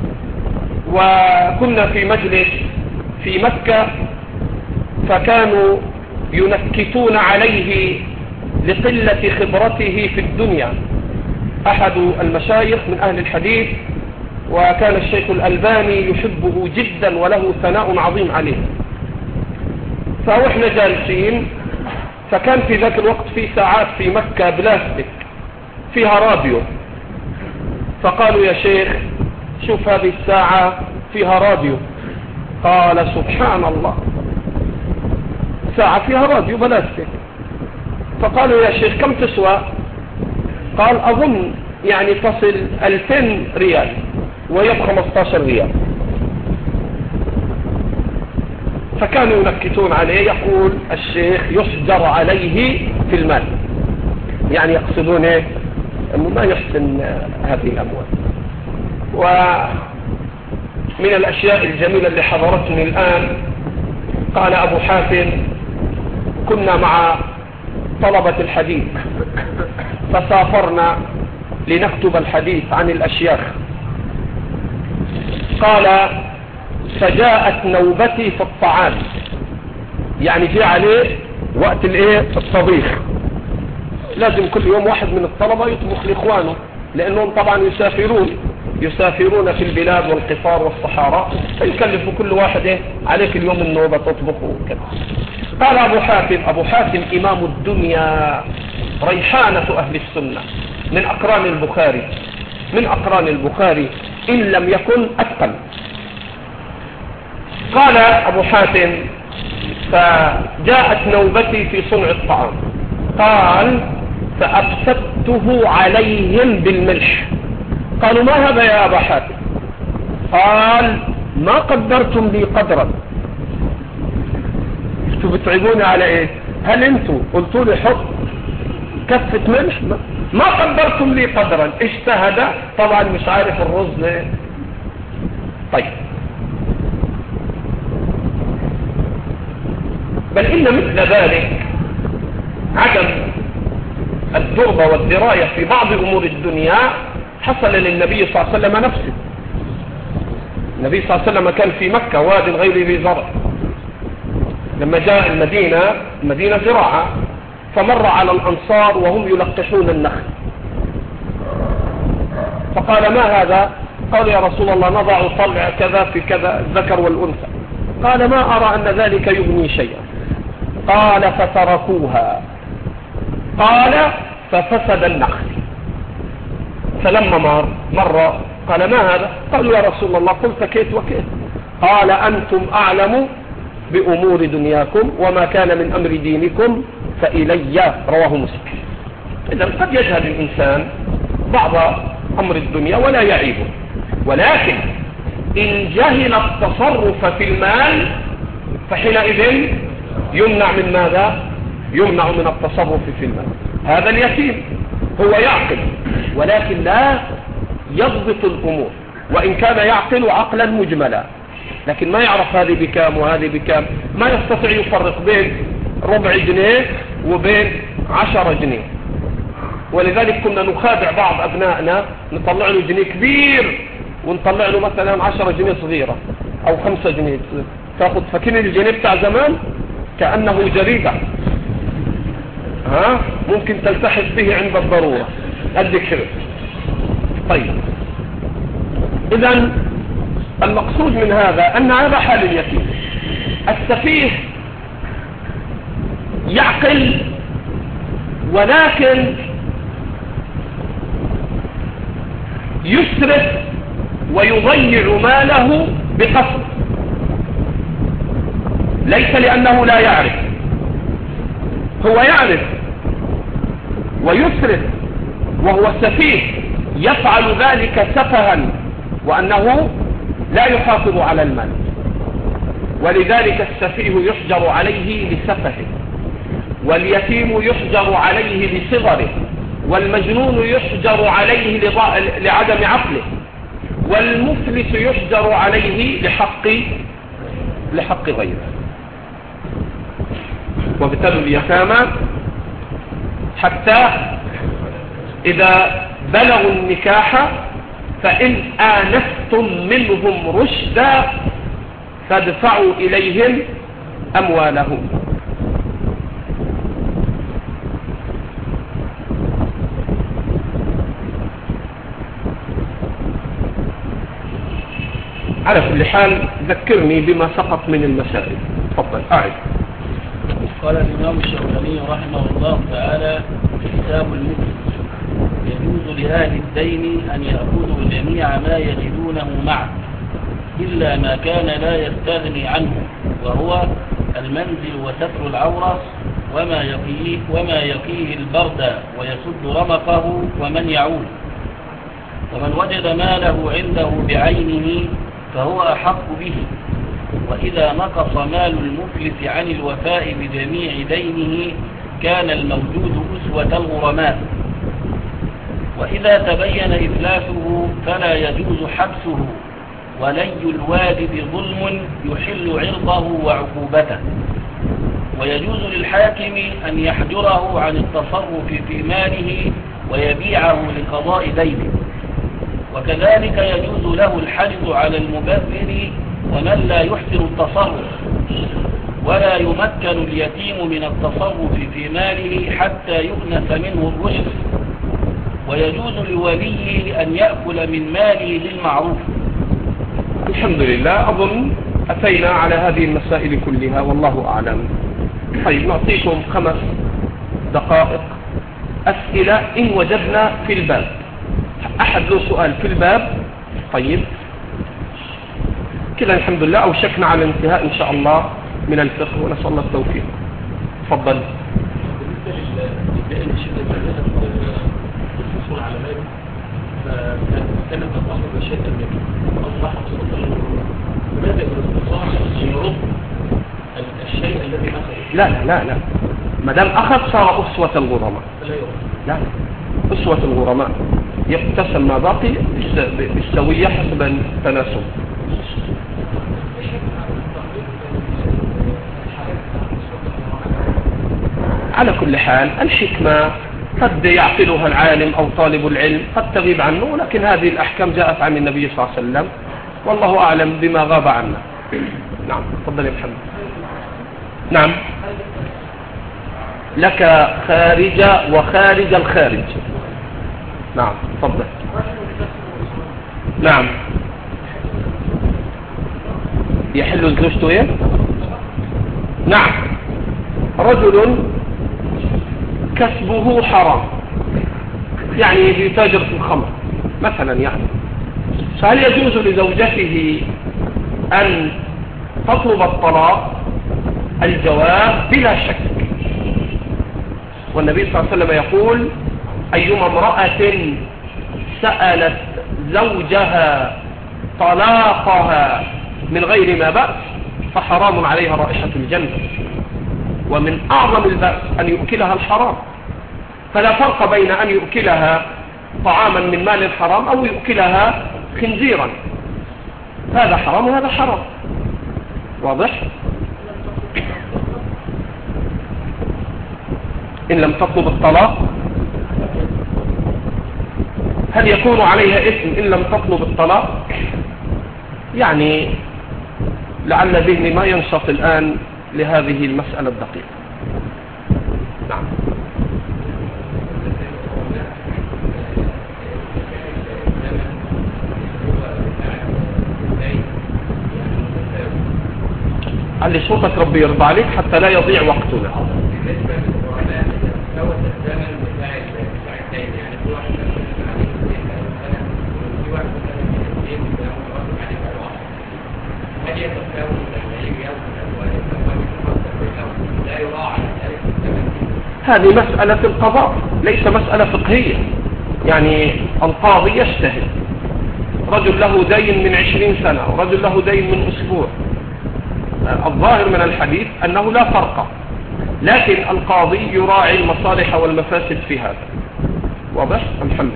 وكنا في مجلس في مكة فكانوا ينكتون عليه لقلة خبرته في الدنيا. أحد المشايخ من أهل الحديث وكان الشيخ الألباني يحبه جدا وله ثناء عظيم عليه. فوإحنا جالسين فكان في ذاك الوقت في ساعات في مكة بلاستيك فيها راديو، فقالوا يا شيخ شوف هذه الساعة فيها راديو. قال سبحان الله، ساعة فيها راديو بلاستيك. فقالوا يا شيخ كم تسوى؟ قال أظن يعني تصل ألفين ريال وهي بخمسة عشر ريال. فكانوا ينكتون عليه، يقول الشيخ يحجر عليه في المال، يعني يقصدون ايه؟ انه ما يحسن هذه الاموال. ومن الاشياء الجميلة اللي حضرتني الان قال ابو حاتم كنا مع طلبة الحديث فسافرنا لنكتب الحديث عن الاشياخ. قال فجاءت نوبتي في الطعام، يعني جاء عليه وقت الايه الطبيخ. لازم كل يوم واحد من الطلبة يطبخ لاخوانه، لانهم طبعا يسافرون يسافرون في البلاد والقطار والصحراء، فيكلف كل واحد ايه عليك اليوم النوبة تطبخ وكذا. قال ابو حاتم، ابو حاتم امام الدنيا ريحانة اهل السنة، من اقران البخاري من اقران البخاري ان لم يكن اتقن. قال ابو حاتم فجاءت نوبتي في صنع الطعام. قال فأبسطته عليهم بالملح. قالوا ما هذا يا ابا حاتم؟ قال ما قدرتم لي قدرا، انتوا بتعيبوني على ايه؟ هل انتوا قلتوا لي حط كفة ملح ما قدرتم لي قدرا، اجتهد طبعا مش عارف الرز ليه. طيب بل إن مثل ذلك عدم الدربة والدراية في بعض أمور الدنيا حصل للنبي صلى الله عليه وسلم نفسه. النبي صلى الله عليه وسلم كان في مكة واد غير ذي زرع، لما جاء المدينة مدينة زراعة فمر على الأنصار وهم يلقحون النخل، فقال ما هذا؟ قال يا رسول الله نضع طلع كذا في كذا الذكر والأنثى. قال ما أرى أن ذلك يغني شيئا. قال فتركوها. قال ففسد النخل. فلما مر مر قال ما هذا؟ قالوا يا رسول الله قلت كيت وكيت. قال أنتم أعلم بأمور دنياكم وما كان من أمر دينكم فإلي. رواه مسلم. إذا قد يجهل الإنسان بعض أمر الدنيا ولا يعيبه، ولكن إن جهل التصرف في المال فحينئذ يمنع من ماذا؟ يمنع من التصرف في المال. هذا اليتيم هو يعقل ولكن لا يضبط الأمور، وإن كان يعقل عقلا مجملا لكن ما يعرف هذه بكام وهذه بكام، ما يستطيع يفرق بين ربع جنيه وبين عشرة جنيه. ولذلك كنا نخادع بعض أبنائنا، نطلع له جنيه كبير ونطلع له مثلا عشرة جنيه صغيرة أو خمسة جنيه، تأخذ فكين الجنيه بتاع زمان كأنه جريدة، ها ممكن تلتحق به عند الضرورة قد كده. طيب إذن المقصود من هذا أن هذا حال اليتيم. السفيه يعقل ولكن يسرف ويضيع ماله بقصد، ليس لأنه لا يعرف، هو يعرف ويسرف وهو سفيه يفعل ذلك سفها وأنه لا يحافظ على المال، ولذلك السفيه يحجر عليه لسفهه، واليتيم يحجر عليه لصغره، والمجنون يحجر عليه لعدم عقله، والمفلس يحجر عليه لحق لحق غيره. وابتلوا اليتامى حتى إذا بلغوا النكاح فإن آنستم منهم رشدا فادفعوا إليهم أموالهم. على كل حال ذكرني بما سقط من المسائل. تفضل أعد. قال الإمام الشوكاني رحمه الله تعالى في كتاب المفلس: يجوز لأهل الدين أن يأخذوا جميع ما يجدونه معه إلا ما كان لا يستغني عنه، وهو المنزل وستر العورة وما يقيه, وما يقيه البرد ويسد رمقه ومن يعول. ومن وجد ماله عنده بعينه فهو أحق به. وإذا نقص مال المفلس عن الوفاء بجميع دينه كان الموجود أسوة الغرماء. وإذا تبين إفلاسه فلا يجوز حبسه، ولي الوالد ظلم يحل عرضه وعقوبته. ويجوز للحاكم أن يحجره عن التصرف في ماله ويبيعه لقضاء دينه. وكذلك يجوز له الحجز على المبذر ومن لا يحسن التصرف، ولا يمكن اليتيم من التصرف في ماله حتى يؤنس منه الرشد. ويجوز لوليه أن يأكل من ماله بالمعروف. الحمد لله، أظن أتينا على هذه المسائل كلها والله أعلم. طيب نعطيكم خمس دقائق أسئلة إن وجدنا في الباب. أحد له سؤال في الباب؟ طيب كده الحمد لله أوشكنا على الانتهاء إن شاء الله من الفقه، ونسأل الله التوفيق. تفضل. الحصول على مال فكانت الأمر بشيء النبي أصبح صلى الله عليه وسلم بماذا الاستطاع أن يرد الشيء الذي أخذ؟ لا لا لا لا ما دام أخذ صار أسوة الغرماء. لا، أسوة الغرماء يقتسم ما باقي بالسوية حسب التناسب. على كل حال الحكمة قد يعقلها العالم أو طالب العلم، قد تغيب عنه، لكن هذه الأحكام جاءت عن النبي صلى الله عليه وسلم، والله أعلم بما غاب عنا. نعم، تفضل يا محمد. نعم، لك خارج وخارج الخارج. نعم، تفضل. نعم، يحل الزوجة ايه؟ نعم، رجل كسبه حرام، يعني يتاجر في الخمر مثلا، يعني فهل يجوز لزوجته أن تطلب الطلاق؟ الجواب بلا شك، والنبي صلى الله عليه وسلم يقول: أيما امرأة سألت زوجها طلاقها من غير ما بأس فحرام عليها رائحة الجنة. ومن أعظم البأس أن يؤكلها الحرام، فلا فرق بين أن يؤكلها طعاما من مال الحرام أو يؤكلها خنزيرا، هذا حرام وهذا حرام. واضح؟ إن لم تطلب الطلاق هل يكون عليها إثم إن لم تطلب الطلاق؟ يعني لعل ذهني ما ينشط الآن لهذه المسألة الدقيقة. نعم. علي صوتك ربي يرضى عليك حتى لا يضيع وقتنا. هذه مسألة القضاء ليس مسألة فقهية، يعني القاضي يجتهد، رجل له دين من عشرين سنة ورجل له دين من أسبوع، الظاهر من الحديث أنه لا فرق، لكن القاضي يراعي المصالح والمفاسد في هذا. واضح؟ محمد.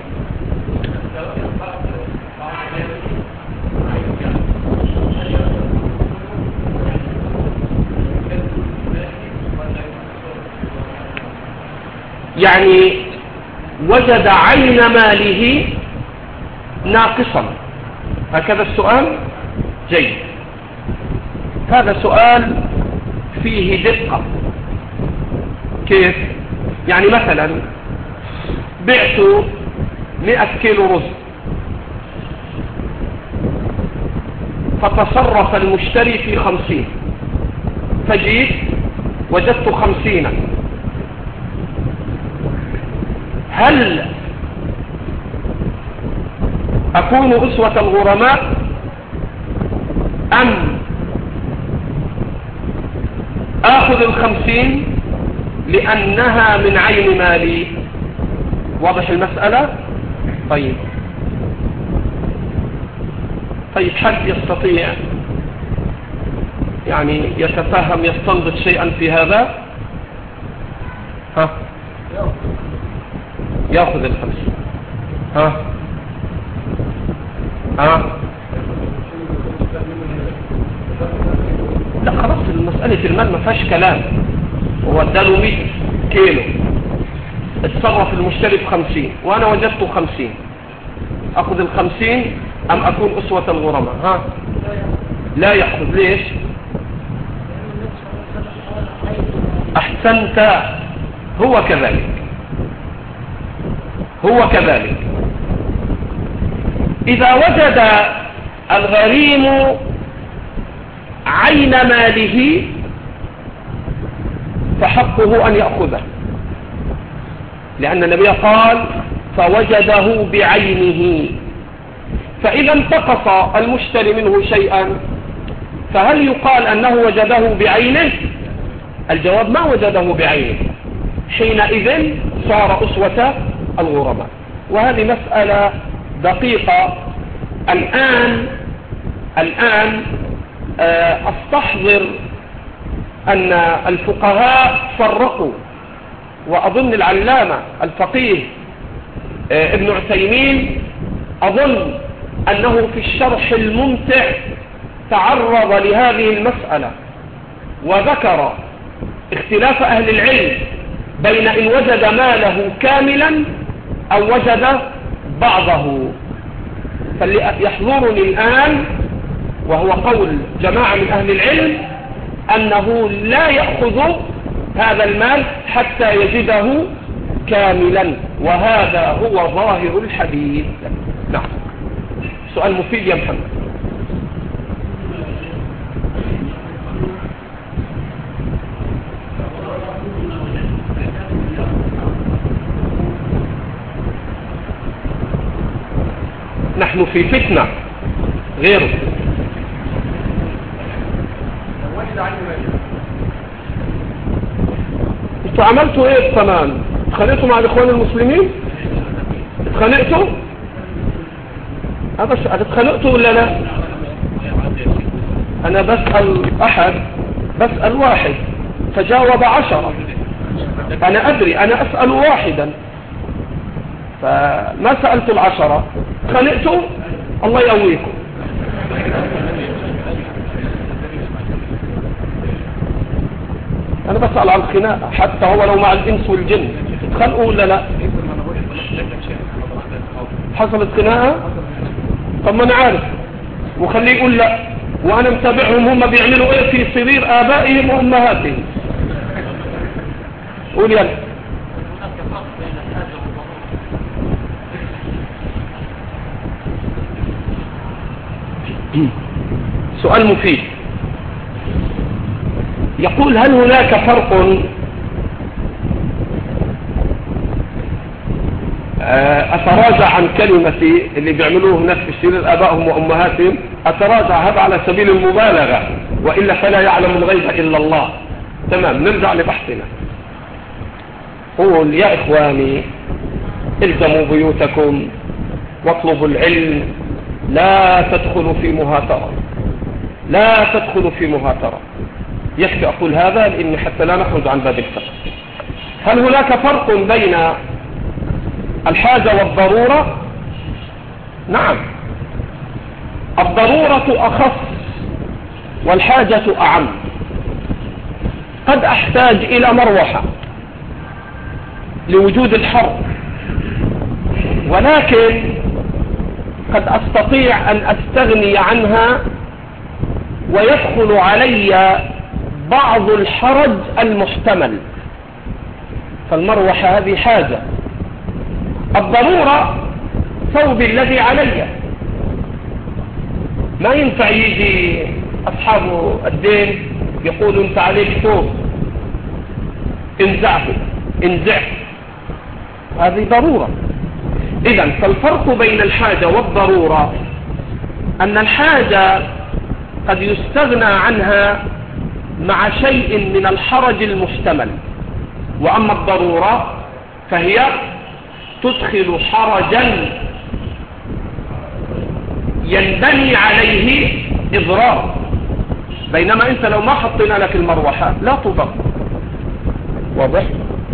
يعني وجد عين ماله ناقصا، هكذا السؤال؟ جيد، هذا سؤال فيه دقة. كيف؟ يعني مثلا بعت مئة كيلو رز فتصرف المشتري في خمسين، فجيت وجدت خمسين، هل أكون أسوة الغرماء أم آخذ الخمسين لأنها من عين مالي؟ واضح المسألة؟ طيب طيب حد يستطيع يعني يتفهم يستنبط شيئا في هذا؟ ها يأخذ الخمسين. ها ها لا خلاص، مسألة المال ما فيهاش كلام، هو اداله مئة كيلو، اتصرف المشتري في خمسين وانا وجدته خمسين، اخذ الخمسين ام اكون اسوة الغرماء؟ ها لا يأخذ. ليش؟ احسنت، هو كذلك هو كذلك إذا وجد الغريم عين ماله فحقه أن يأخذه، لأن النبي قال فوجده بعينه. فإذا انتقص المشتري منه شيئا فهل يقال أنه وجده بعينه؟ الجواب ما وجده بعينه، حينئذ صار أسوة الغرماء. وهذه مسألة دقيقة. الآن الآن أستحضر أن الفقهاء فرقوا وأظن العلامة الفقيه ابن عثيمين أظن أنه في الشرح الممتع تعرض لهذه المسألة وذكر اختلاف أهل العلم بين إن وجد ماله كاملا أو وجد بعضه. فليحضرني الآن، وهو قول جماعة من أهل العلم، أنه لا يأخذ هذا المال حتى يجده كاملا، وهذا هو ظاهر الحديث. نعم، سؤال مفيد يا محمد. نحن في فتنة غيره. انتوا عملتوا ايه كمان؟ اتخانقتوا مع الاخوان المسلمين؟ اتخانقتوا؟ بس اتخانقتوا ولا لا؟ انا بسأل احد، بسأل واحد فجاوب عشرة. انا ادري، انا اسأل واحدا فما سألت العشرة. اتخانقتوا؟ الله يقويكم. انا بسأل عن الخناقة، حتى هو لو مع الانس والجن اتخانقوا ولا لا؟ حصلت خناقة؟ طب ما انا عارف، وخليه يقول لا، وانا متابعهم هم بيعملوا ايه في سرير ابائهم وامهاتهم. قول يلا. سؤال مفيد. يقول: هل هناك فرق أتراجع عن كلمة اللي بيعملوه هناك في سرير آبائهم وأمهاتهم، أتراجع هذا على سبيل المبالغة، وإلا فلا يعلم الغيب إلا الله. تمام، نرجع لبحثنا. قول: يا إخواني، الزموا بيوتكم واطلبوا العلم، لا تدخلوا في مهاترة، لا تدخلوا في مهاترة. يكفي أقول هذا لأن حتى لا نخرج عن باب الفقه. هل هناك فرق بين الحاجة والضرورة؟ نعم، الضرورة أخص والحاجة أعم. قد أحتاج إلى مروحة لوجود الحر، ولكن قد أستطيع أن أستغني عنها ويدخل علي بعض الحرج المحتمل، فالمروحة هذه حاجة. الضرورة ثوب الذي علي، ما ينفع يجي أصحاب الدين يقولوا أنت عليك ثوب انزعه انزعه، هذه ضرورة. إذن فالفرق بين الحاجة والضرورة أن الحاجة قد يستغنى عنها مع شيء من الحرج المحتمل، وأما الضرورة فهي تدخل حرجا ينبني عليه إضرار، بينما أنت لو ما حطينا لك المروحة لا تضر. واضح؟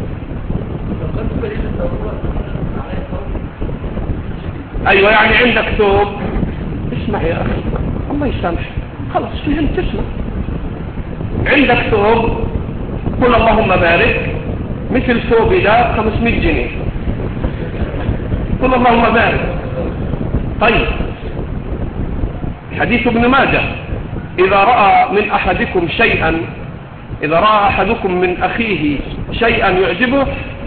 أيوة، يعني عندك ثوب، اسمع يا أخي الله يسامحك، خلاص فهمت، اسمع. عندك ثوب، قل اللهم بارك، مثل ثوبي ده خمسمائة جنيه، قل اللهم بارك. طيب، حديث ابن ماجه: إذا رأى من أحدكم شيئا إذا رأى أحدكم من أخيه شيئا يعجبه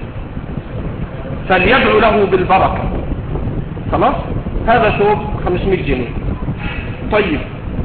فليدعو له بالبركة. خلاص، هذا ثوب خمسمائة جنيه. طيب،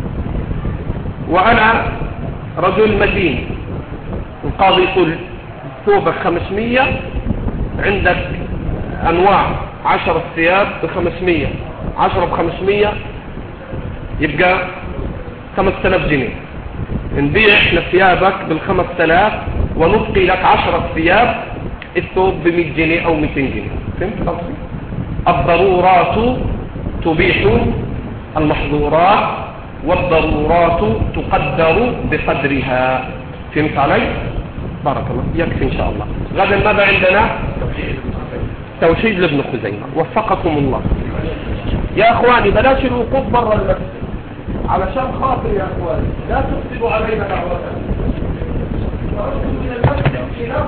وأنا رجل مدين، القاضي يقول ثوبك خمسمائة، عندك أنواع عشرة ثياب بخمسمائة، عشرة بخمسمائة، يبقى خمسة آلاف جنيه. نبيع احنا ثيابك بالخمسة آلاف ونبقي لك عشرة ثياب، الثوب بمئة جنيه أو مئتين جنيه. فهمت قصدي؟ الضرورات تبيح المحظورات، والضرورات تقدر بقدرها. فهمت علي؟ بارك الله يكفي إن شاء الله. غدا ماذا عندنا؟ توحيد لابن خزيمة. وفقكم الله يا أخواني. بلاش الوقوف برا المسجد علشان خاطر يا أخواني لا تفسدوا علينا دعوتنا. من المسجد إلى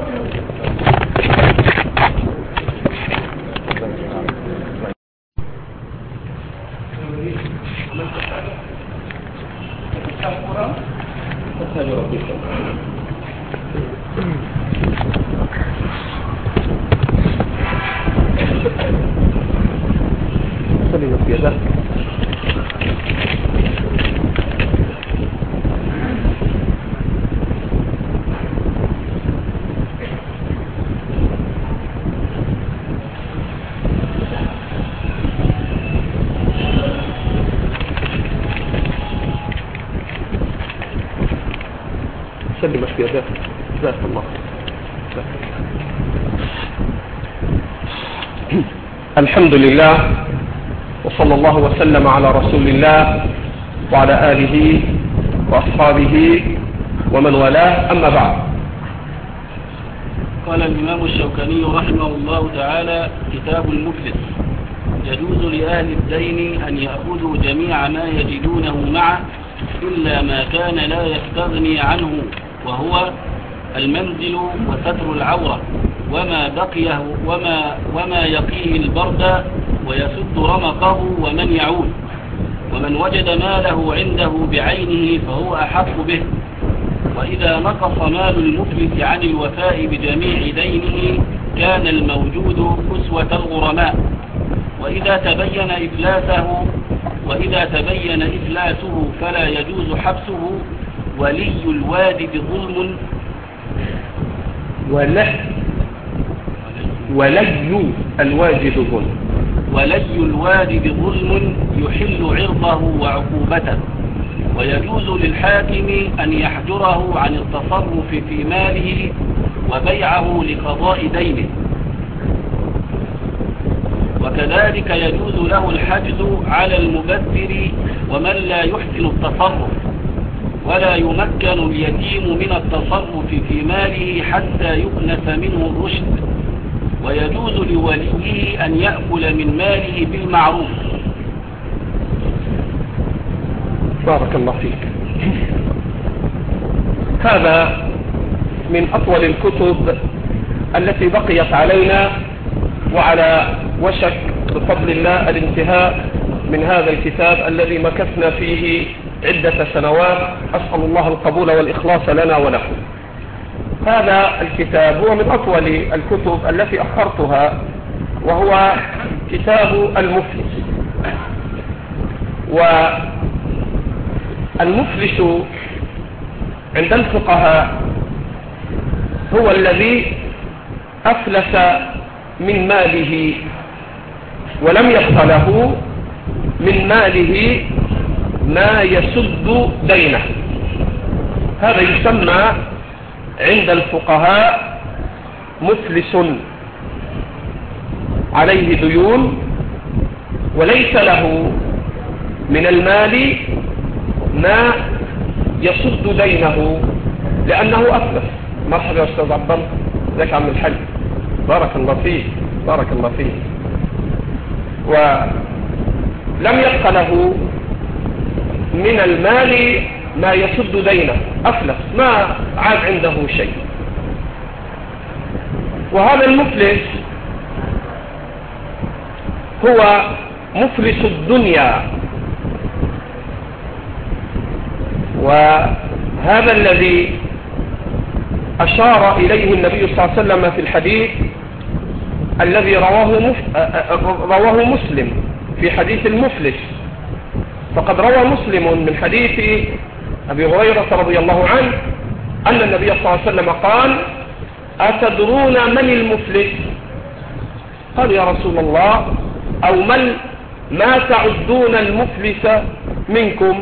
سلم في يدك. سلم في يدك. جزاك الله. الحمد لله وصلى الله وسلم على رسول الله وعلى آله وأصحابه ومن والاه. أما بعد. قال الإمام الشوكاني رحمه الله تعالى: كتاب المفلس. يجوز لأهل الدين أن يأخذوا جميع ما يجدونه معه إلا ما كان لا يستغني عنه، وهو المنزل وستر العورة وما بقيه وما, وما يقيه البرد ويسد رمقه ومن يعود. ومن وجد ماله عنده بعينه فهو أحق به. وإذا نقص مال المفلس عن الوفاء بجميع دينه كان الموجود كسوة الغرماء. وإذا تبين إفلاسه وإذا تبين إفلاسه فلا يجوز حبسه. ولي الوادي ظلم ولا ولي الواجد ظلم ولي الوادي ظلم يحل عرضه وعقوبته. ويجوز للحاكم أن يحجره عن التصرف في ماله وبيعه لقضاء دينه. وكذلك يجوز له الحجز على المبذر ومن لا يحسن التصرف. ولا يمكن اليتيم من التصرف في ماله حتى يؤنس منه الرشد. ويجوز لوليه أن يأكل من ماله بالمعروف. بارك الله فيك. هذا من أطول الكتب التي بقيت علينا، وعلى وشك بفضل الله الانتهاء من هذا الكتاب الذي مكثنا فيه عدة سنوات. أسأل الله القبول والإخلاص لنا ولكم. هذا الكتاب هو من أطول الكتب التي أخرتها، وهو كتاب المفلس. والمفلس عند الفقهاء هو الذي أفلس من ماله ولم يبق له من ماله ما يسد دينه. هذا يسمى عند الفقهاء مفلس، عليه ديون وليس له من المال ما يسد دينه لأنه أفلس. مرحبا يا أستاذ عبد الله. ازيك عم الحاج؟ بارك الله فيك. بارك الله فيك. ولم يبق له من المال ما يسد دينه، أفلس، ما عاد عنده شيء. وهذا المفلس هو مفلس الدنيا. وهذا الذي أشار إليه النبي صلى الله عليه وسلم في الحديث الذي رواه, مف... رواه مسلم في حديث المفلس. فقد روى مسلم من حديث أبي هريرة رضي الله عنه أن النبي صلى الله عليه وسلم قال: أتدرون من المفلس؟ قال: يا رسول الله، أو من ما تعدون المفلس منكم؟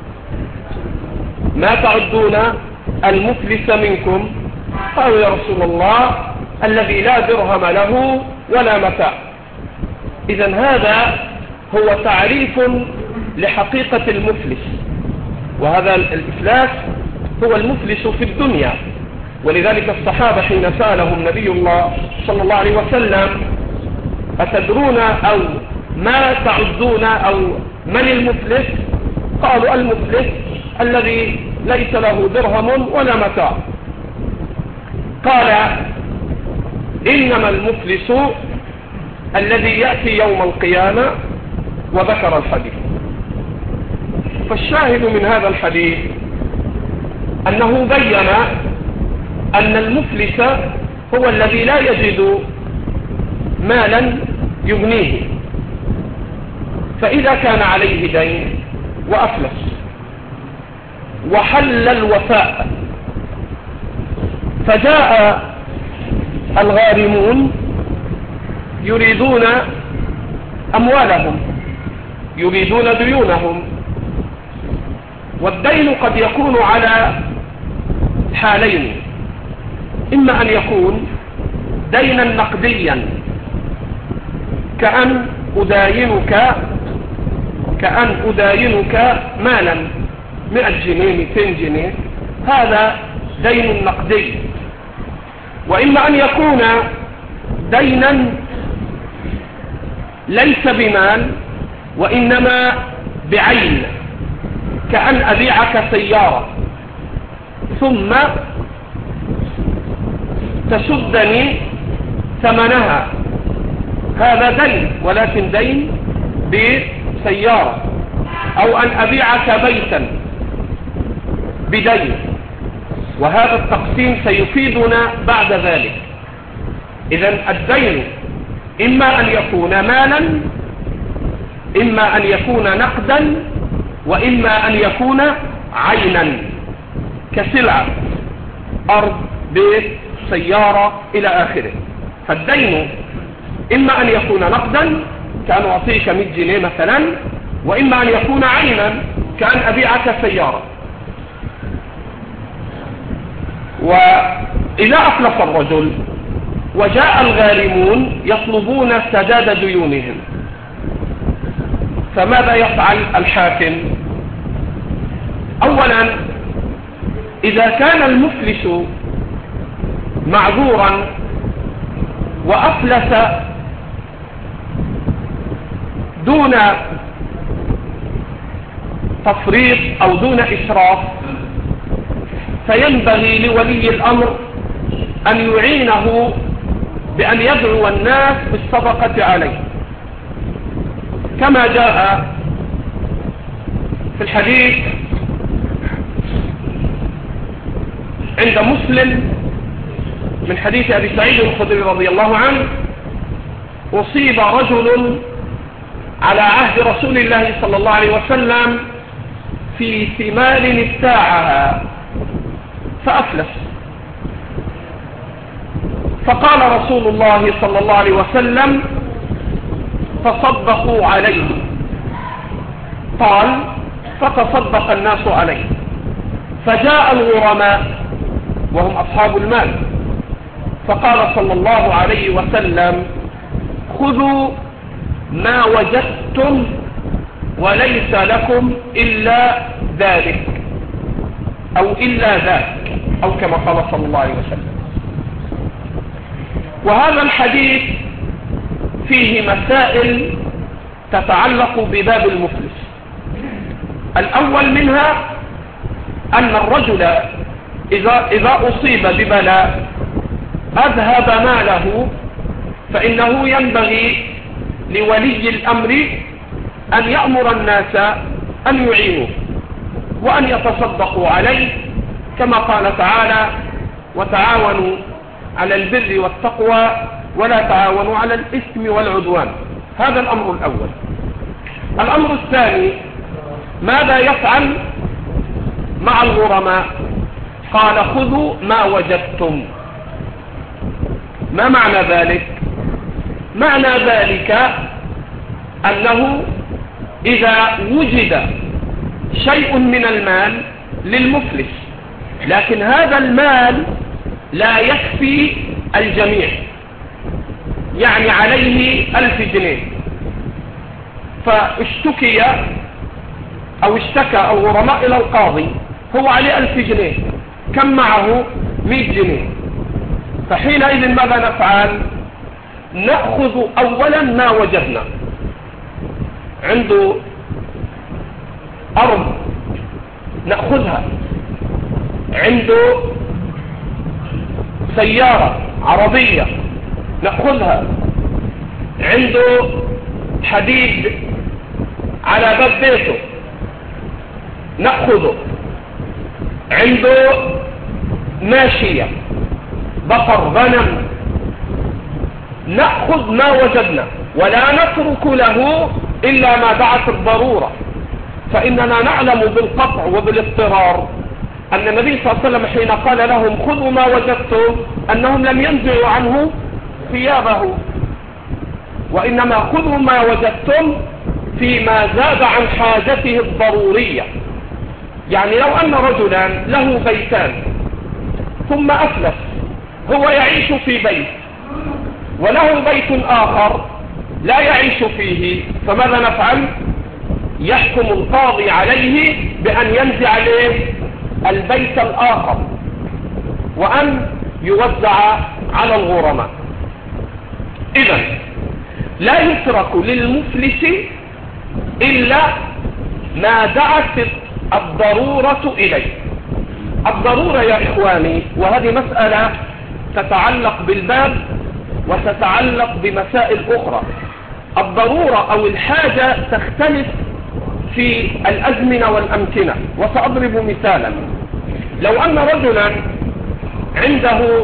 ما تعدون المفلس منكم؟ قالوا: يا رسول الله، الذي لا درهم له ولا متاع. إذن هذا هو تعريف لحقيقة المفلس. وهذا الإفلاس هو المفلس في الدنيا، ولذلك الصحابة حين سألهم النبي الله صلى الله عليه وسلم أتدرون أو ما تعدون أو من المفلس؟ قالوا المفلس الذي ليس له درهم ولا متاع. قال إنما المفلس الذي يأتي يوم القيامة، وذكر الحديث. فالشاهد من هذا الحديث أنه بين أن المفلس هو الذي لا يجد مالا يغنيه، فإذا كان عليه دين وأفلس وحل الوفاء، فجاء الغارمون يريدون أموالهم، يريدون ديونهم. والدين قد يكون على حالين: إما أن يكون دينا نقديا كأن أداينك كأن أداينك مالا مئة جنيه مئتين جنيه، هذا دين نقدي. وإما أن يكون دينا ليس بمال وإنما بعين، كأن أبيعك سيارة ثم تسدني ثمنها، هذا دين ولكن دين بسيارة. أو أن أبيعك بيتا بدين، وهذا التقسيم سيفيدنا بعد ذلك. إذن الدين إما أن يكون مالا، إما أن يكون نقدا، وإما أن يكون عينا كسلعة، أرض، بيت، سيارة إلى آخره. فالدين إما أن يكون نقدا كأن أعطيك مئة جنيه مثلا، وإما أن يكون عينا كأن أبيعك سيارة. وإذا أفلس الرجل وجاء الغارمون يطلبون سداد ديونهم، فماذا يفعل الحاكم؟ أولا، إذا كان المفلس معذورا وأفلس دون تفريط أو دون إسراف، فينبغي لولي الأمر أن يعينه بأن يدعو الناس بالصدقة عليه، كما جاء في الحديث عند مسلم من حديث أبي سعيد الخدري رضي الله عنه: أصيب رجل على عهد رسول الله صلى الله عليه وسلم في ثمار ابتاعها فأفلس، فقال رسول الله صلى الله عليه وسلم: تصدقوا عليه. قال: فتصدق الناس عليه. فجاء الغرماء وهم أصحاب المال، فقال صلى الله عليه وسلم: خذوا ما وجدتم وليس لكم إلا ذلك أو إلا ذاك، أو كما قال صلى الله عليه وسلم. وهذا الحديث فيه مسائل تتعلق بباب المفلس. الأول منها أن الرجل إذا, إذا أصيب ببلاء أذهب ماله، فإنه ينبغي لولي الأمر أن يأمر الناس أن يعينوه وأن يتصدقوا عليه، كما قال تعالى: وتعاونوا على البر والتقوى ولا تعاونوا على الإثم والعدوان. هذا الأمر الأول. الأمر الثاني: ماذا يفعل مع الغرماء؟ قال: خذوا ما وجدتم. ما معنى ذلك؟ معنى ذلك أنه إذا وجد شيء من المال للمفلس، لكن هذا المال لا يكفي الجميع، يعني عليه ألف جنيه، فاشتكي أو اشتكى الغرماء إلى القاضي، هو عليه ألف جنيه، كم معه؟ مئة جنيه. فحينئذ ماذا نفعل؟ نأخذ أولا ما وجدنا. عنده أرض نأخذها، عنده سيارة عربية نأخذها، عنده حديد على باب بيته نأخذه، عنده ماشية بقر غنم نأخذ ما وجدنا، ولا نترك له إلا ما دعت الضرورة. فإننا نعلم بالقطع وبالاضطرار أن النبي صلى الله عليه وسلم حين قال لهم خذوا ما وجدتم أنهم لم ينزعوا عنه ثيابه، وإنما خذوا ما وجدتم فيما زاد عن حاجته الضرورية. يعني لو أن رجلا له بيتان ثم أفلس، هو يعيش في بيت وله بيت آخر لا يعيش فيه، فماذا نفعل؟ يحكم القاضي عليه بأن ينزع له البيت الآخر وأن يوزع على الغرماء. إذن لا يترك للمفلس إلا ما دعت الضرورة إليه. الضرورة يا إخواني، وهذه مسألة تتعلق بالباب وتتعلق بمسائل أخرى. الضرورة أو الحاجة تختلف في الأزمنة والأمكنة، وسأضرب مثالا. لو أن رجلا عنده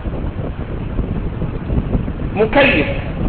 مكيف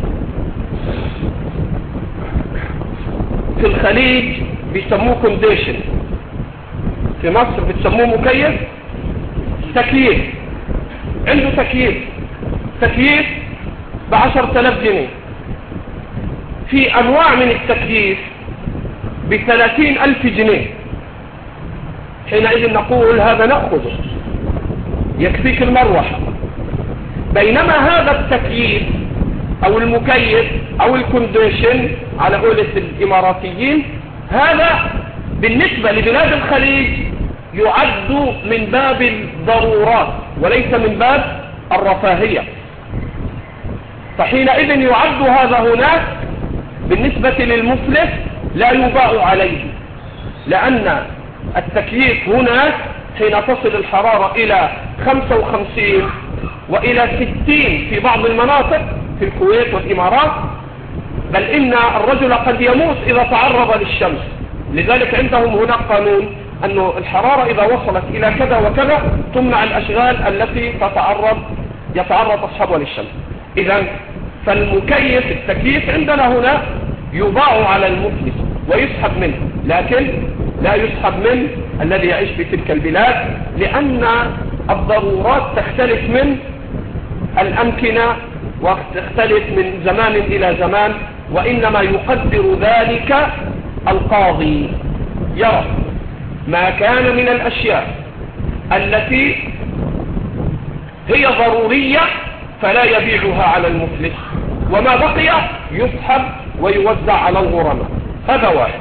في الخليج بيسموه كونديشن، في مصر بتسموه مكيف تكييف، عنده تكييف تكييف بعشرة آلاف جنيه. في أنواع من التكييف بثلاثين ألف جنيه. حينئذ نقول هذا نأخذه يكفيك المروحة. بينما هذا التكييف أو المكيف أو الكونديشن على قولة الإماراتيين، هذا بالنسبة لبلاد الخليج يعد من باب الضرورات وليس من باب الرفاهية. فحينئذ يعد هذا هناك بالنسبة للمفلس لا يباع عليه، لأن التكييف هناك حين تصل الحرارة إلى خمسة وخمسين وإلى ستين في بعض المناطق في الكويت والإمارات، بل إن الرجل قد يموت إذا تعرض للشمس. لذلك عندهم هناك قانون أن الحرارة إذا وصلت إلى كذا وكذا تمنع الأشغال التي تتعرض يتعرض أصحابها للشمس. إذن فالمكيف التكييف عندنا هنا يباع على المفلس ويسحب منه، لكن لا يسحب من الذي يعيش في تلك البلاد، لأن الضرورات تختلف من الأمكنة وتختلف من زمان إلى زمان، وإنما يقدر ذلك القاضي. يرى ما كان من الأشياء التي هي ضرورية فلا يبيعها على المفلس، وما بقي يسحب ويوزع على الغرماء. هذا واحد.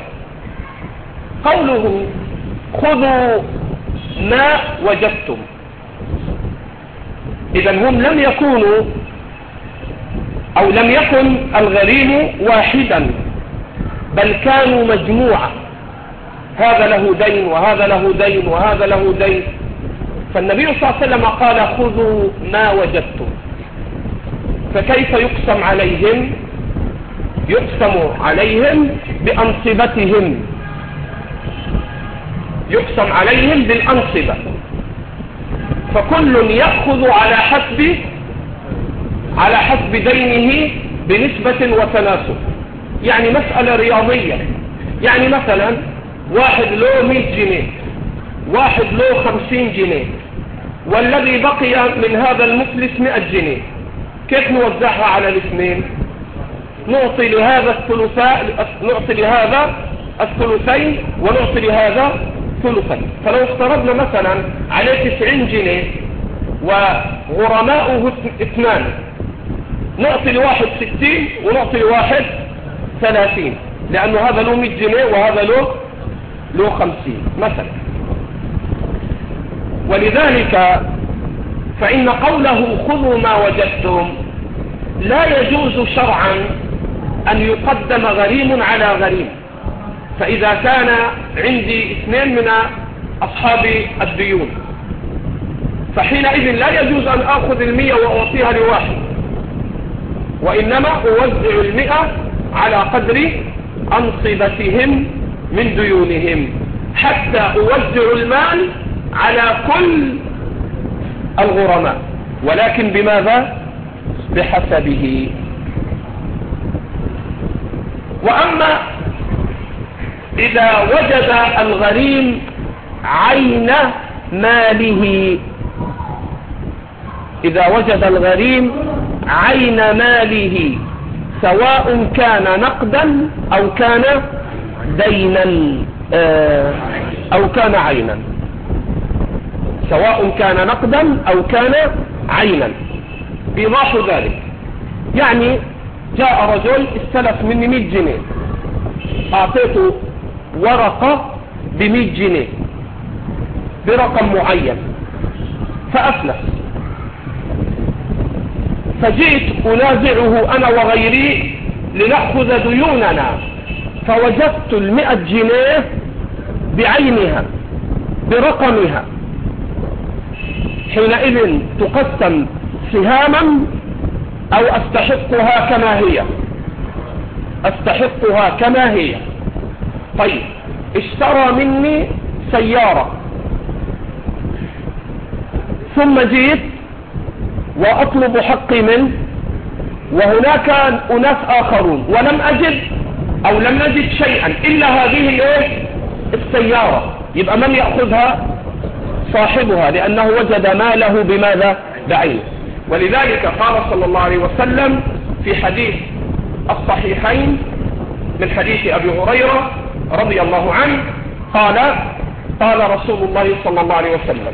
قوله خذوا ما وجدتم، إذن هم لم يكونوا أو لم يكن الغريم واحدا، بل كانوا مجموعة، هذا له دين وهذا له دين وهذا له دين. فالنبي صلى الله عليه وسلم قال خذوا ما وجدتم. فكيف يقسم عليهم؟ يقسم عليهم بأنصبتهم، يقسم عليهم بالأنصبة، فكل يأخذ على حسب على حسب دينه بنسبة وتناسب. يعني مسألة رياضية، يعني مثلا واحد له مئة جنيه، واحد له خمسين جنيه، والذي بقي من هذا المفلس مئة جنيه، كيف نوزعها على الاثنين؟ نعطي لهذا الثلثاء، نعطي لهذا الثلثين ونعطي لهذا ثلثين. فلو افترضنا مثلا عليه تسعين جنيه وغرماؤه اثنان، نعطي لواحد ستين ونعطي لواحد ثلاثين، لأنه هذا له مئة جنيه وهذا له له خمسين مثلا. ولذلك فإن قوله خذوا ما وجدتم لا يجوز شرعا أن يقدم غريم على غريم. فإذا كان عندي اثنين من أصحاب الديون فحينئذ لا يجوز أن أخذ المئة وأعطيها لواحد، وإنما أوزع المئة على قدر أنصبتهم من ديونهم حتى أوزع المال على كل الغرماء، ولكن بماذا؟ بحسبه. وأما إذا وجد الغريم عين ماله، إذا وجد الغريم عين ماله سواء كان نقدا أو كان دينا أو كان عينا، سواء كان نقدا أو كان عينا. إيضاح ذلك يعني جاء رجل استلف مني مئة جنيه، أعطيته ورقة بمئة جنيه برقم معين فأفلس، فجئت أنازعه أنا وغيري لنأخذ ديوننا، فوجدت المئة جنيه بعينها برقمها، حينئذ تقسم سهاما أو أستحقها كما هي؟ أستحقها كما هي. طيب اشترى مني سيارة ثم جيت وأطلب حقي منه، وهناك أناس آخرون ولم أجد أو لم نجد شيئا إلا هذه السيارة، يبقى من يأخذها؟ صاحبها، لأنه وجد ماله بماذا؟ بعينه. ولذلك قال صلى الله عليه وسلم في حديث الصحيحين من حديث أبي هريرة رضي الله عنه قال قال رسول الله صلى الله عليه وسلم: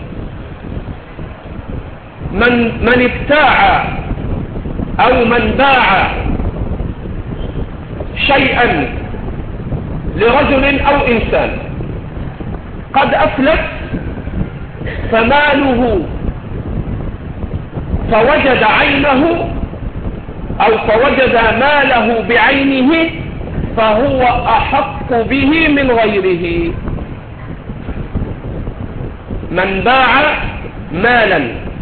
من, من ابتاع أو من باع شيئا لرجل أو إنسان قد أفلت فماله فوجد عينه أو فوجد ماله بعينه فهو أحق به من غيره. من باع مالا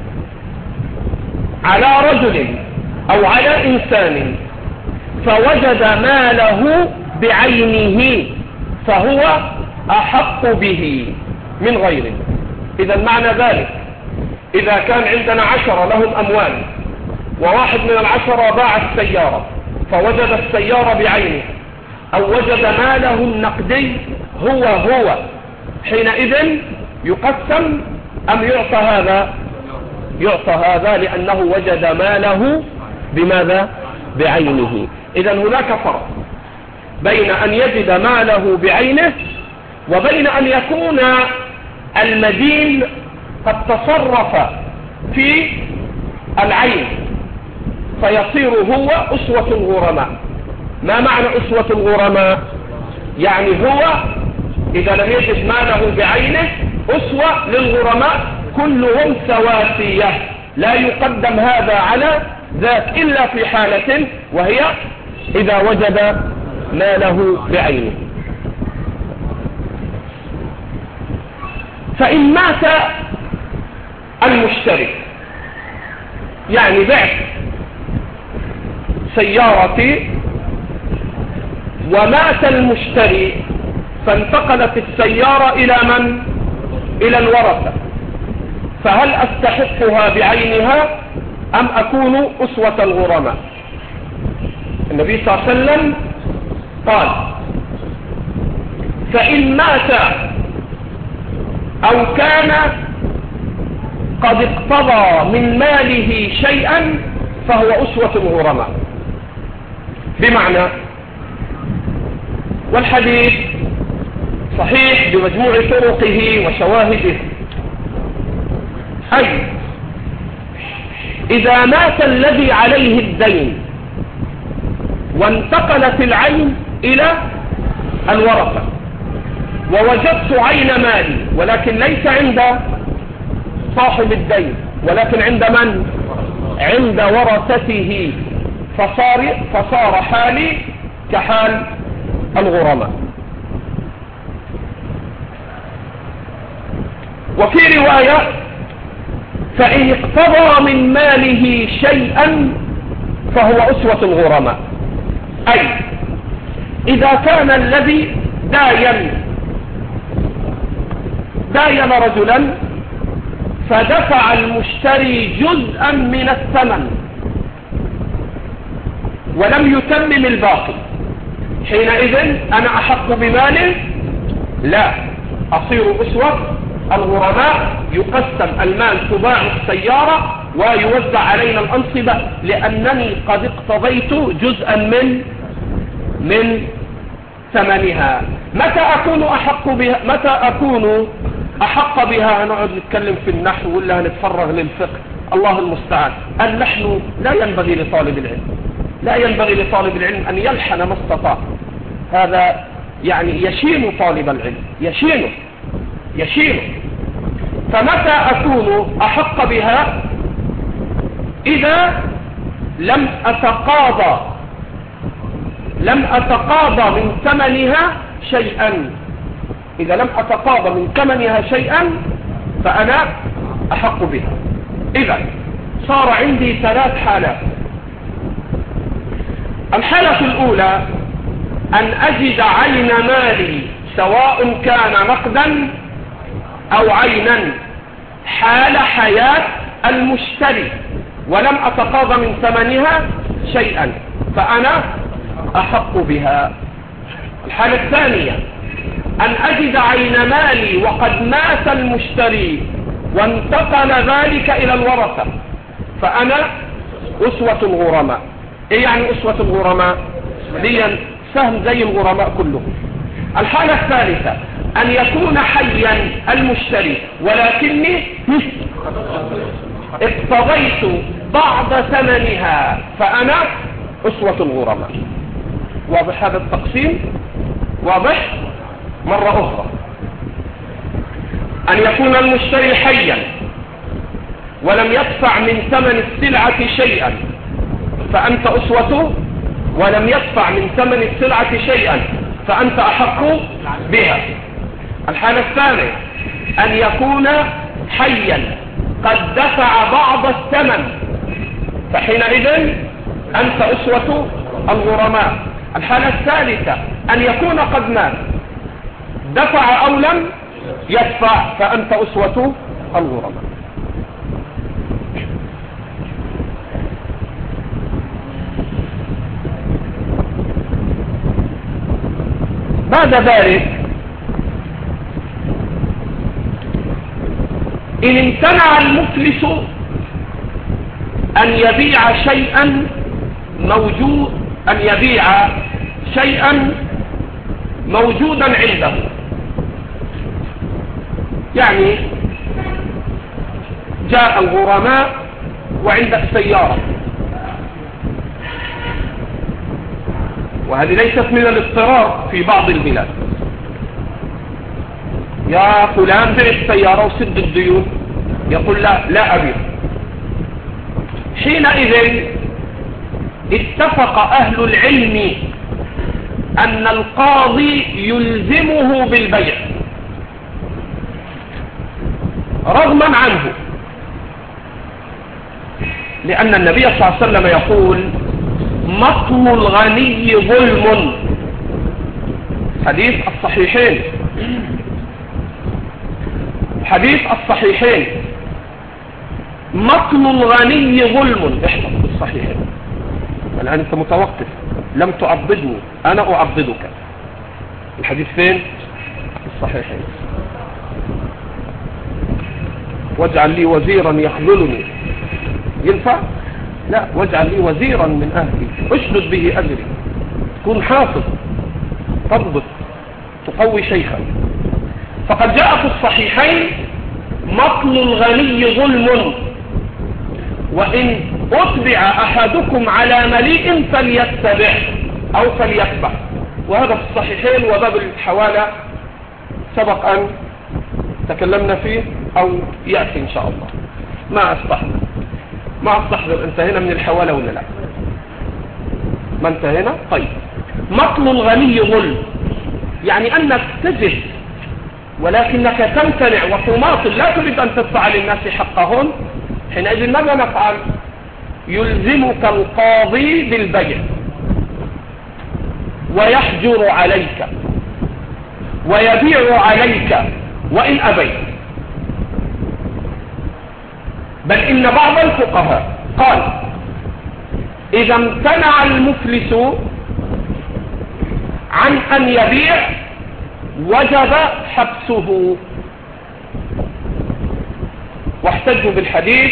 على رجل أو على إنسان فوجد ماله بعينه فهو أحق به من غيره. إذا معنى ذلك إذا كان عندنا عشرة لهم أموال وواحد من العشرة باع السيارة فوجد السيارة بعينه أو وجد ماله النقدي هو هو، حينئذ يقسم أم يعطى هذا؟ يعطى هذا لأنه وجد ماله بماذا؟ بعينه. إذا هناك فرق بين أن يجد ماله بعينه وبين أن يكون المدين قد تصرف في العين فيصير هو أسوة الغرماء. ما معنى أسوة الغرماء؟ يعني هو إذا لم يجد ماله بعينه أسوة للغرماء كلهم سواسية، لا يقدم هذا على ذاك إلا في حالة وهي إذا وجد ماله بعينه. فإن مات المشتري، يعني بعت سيارتي ومات المشتري فانتقلت السيارة إلى من؟ إلى الورثة، فهل أستحقها بعينها أم أكون أسوة الغرماء؟ النبي صلى الله عليه وسلم قال: فإن مات أو كان قد اقتضى من ماله شيئا فهو أسوة الغرماء. بمعنى، والحديث صحيح بمجموع طرقه وشواهده، أي إذا مات الذي عليه الدين وانتقلت العين إلى الورثة ووجدت عين مالي ولكن ليس عند صاحب الدين ولكن عند من؟ عند ورثته، فصار, فصار حالي كحال الغرماء. وفي رواية: فإن اقتضى من ماله شيئا فهو أسوة الغرماء. أي إذا كان الذي داين داين رجلا فدفع المشتري جزءا من الثمن ولم يتمم الباقي، حينئذ أنا أحق بماله؟ لا، أصير أسوة الغرماء، يقسم المال، تباع السيارة ويوزع علينا الأنصبة، لأنني قد اقتضيت جزءا من من ثمنها. متى أكون أحق بها؟ متى أكون أحق بها؟ هنقعد نتكلم في النحو ولا هنتفرغ للفقه؟ الله المستعان. النحن لا ينبغي لطالب العلم لا ينبغي لطالب العلم أن يلحن ما استطاع، هذا يعني يشين طالب العلم، يشينه يشينه فمتى أكون أحق بها؟ إذا لم أتقاضى لم أتقاضى من ثمنها شيئا إذا لم أتقاضى من ثمنها شيئا فأنا أحق بها. إذا صار عندي ثلاث حالات. الحالة الأولى أن أجد عين مالي سواء كان نقدا أو عينا حال حياة المشتري ولم أتقاضى من ثمنها شيئا فأنا أحق بها. الحالة الثانية أن أجد عين مالي وقد مات المشتري وانتقل ذلك إلى الورثة فأنا أسوة الغرماء. إيه يعني أسوة الغرماء؟ لي سهم زي الغرماء كلهم. الحالة الثالثة أن يكون حيا المشتري ولكني اقتضيت بعض ثمنها فأنا أسوة الغرماء. واضح هذا التقسيم؟ واضح؟ مرة أخرى، أن يكون المشتري حيا ولم يدفع من ثمن السلعة شيئا فأنت أسوته، ولم يدفع من ثمن السلعة شيئا فأنت أحق بها. الحالة الثانية أن يكون حيا قد دفع بعض الثمن فحينئذ أنت أسوة الغرماء. الحالة الثالثة أن يكون قد مات دفع أو لم يدفع فأنت أسوة الغرماء. بعد ذلك إن امتنع المفلس أن يبيع شيئا موجود أن يبيع شيئا موجودا عنده، يعني جاء الغرماء وعندك سيارة، وهذه ليست من الاضطرار في بعض البلاد، يا فلان بيع السيارة وسد الديون، يقول لا لا أبيع. حينئذ اتفق أهل العلم أن القاضي يلزمه بالبيع رغما عنه، لأن النبي صلى الله عليه وسلم يقول مطل الغني ظلم، حديث الصحيحين حديث الصحيحين مطل الغني ظلم. احفظ الصحيحين، الآن أنت متوقف، لم تعضدني أنا أعضدك. الحديث فين؟ الصحيحين. واجعل لي وزيرا يخذلني، ينفع؟ لا، واجعل لي وزيرا من أهلي أشدد به أجري، تكون حافظ تضبط تقوي شيخا. فقد جاء في الصحيحين مطل الغني ظلم، وإن أتبع أحدكم على مليء فليتبع أو فليتبع، وهذا في الصحيحين. وباب الحوالة سبق أن تكلمنا فيه أو يأتي إن شاء الله. ما استحضر ما استحضر انتهينا من الحوالة ولا لا؟ ما انتهينا؟ طيب. مطل الغني ظلم، يعني أنك تجد ولكنك تمتنع وتماطل، لا تريد أن تدفع للناس حقهم. حينئذ ماذا نفعل؟ يلزمك القاضي بالبيع ويحجر عليك ويبيع عليك وإن أبيت. بل إن بعض الفقهاء قال إذا امتنع المفلس عن أن يبيع وجب حبسه، واحتجوا بالحديث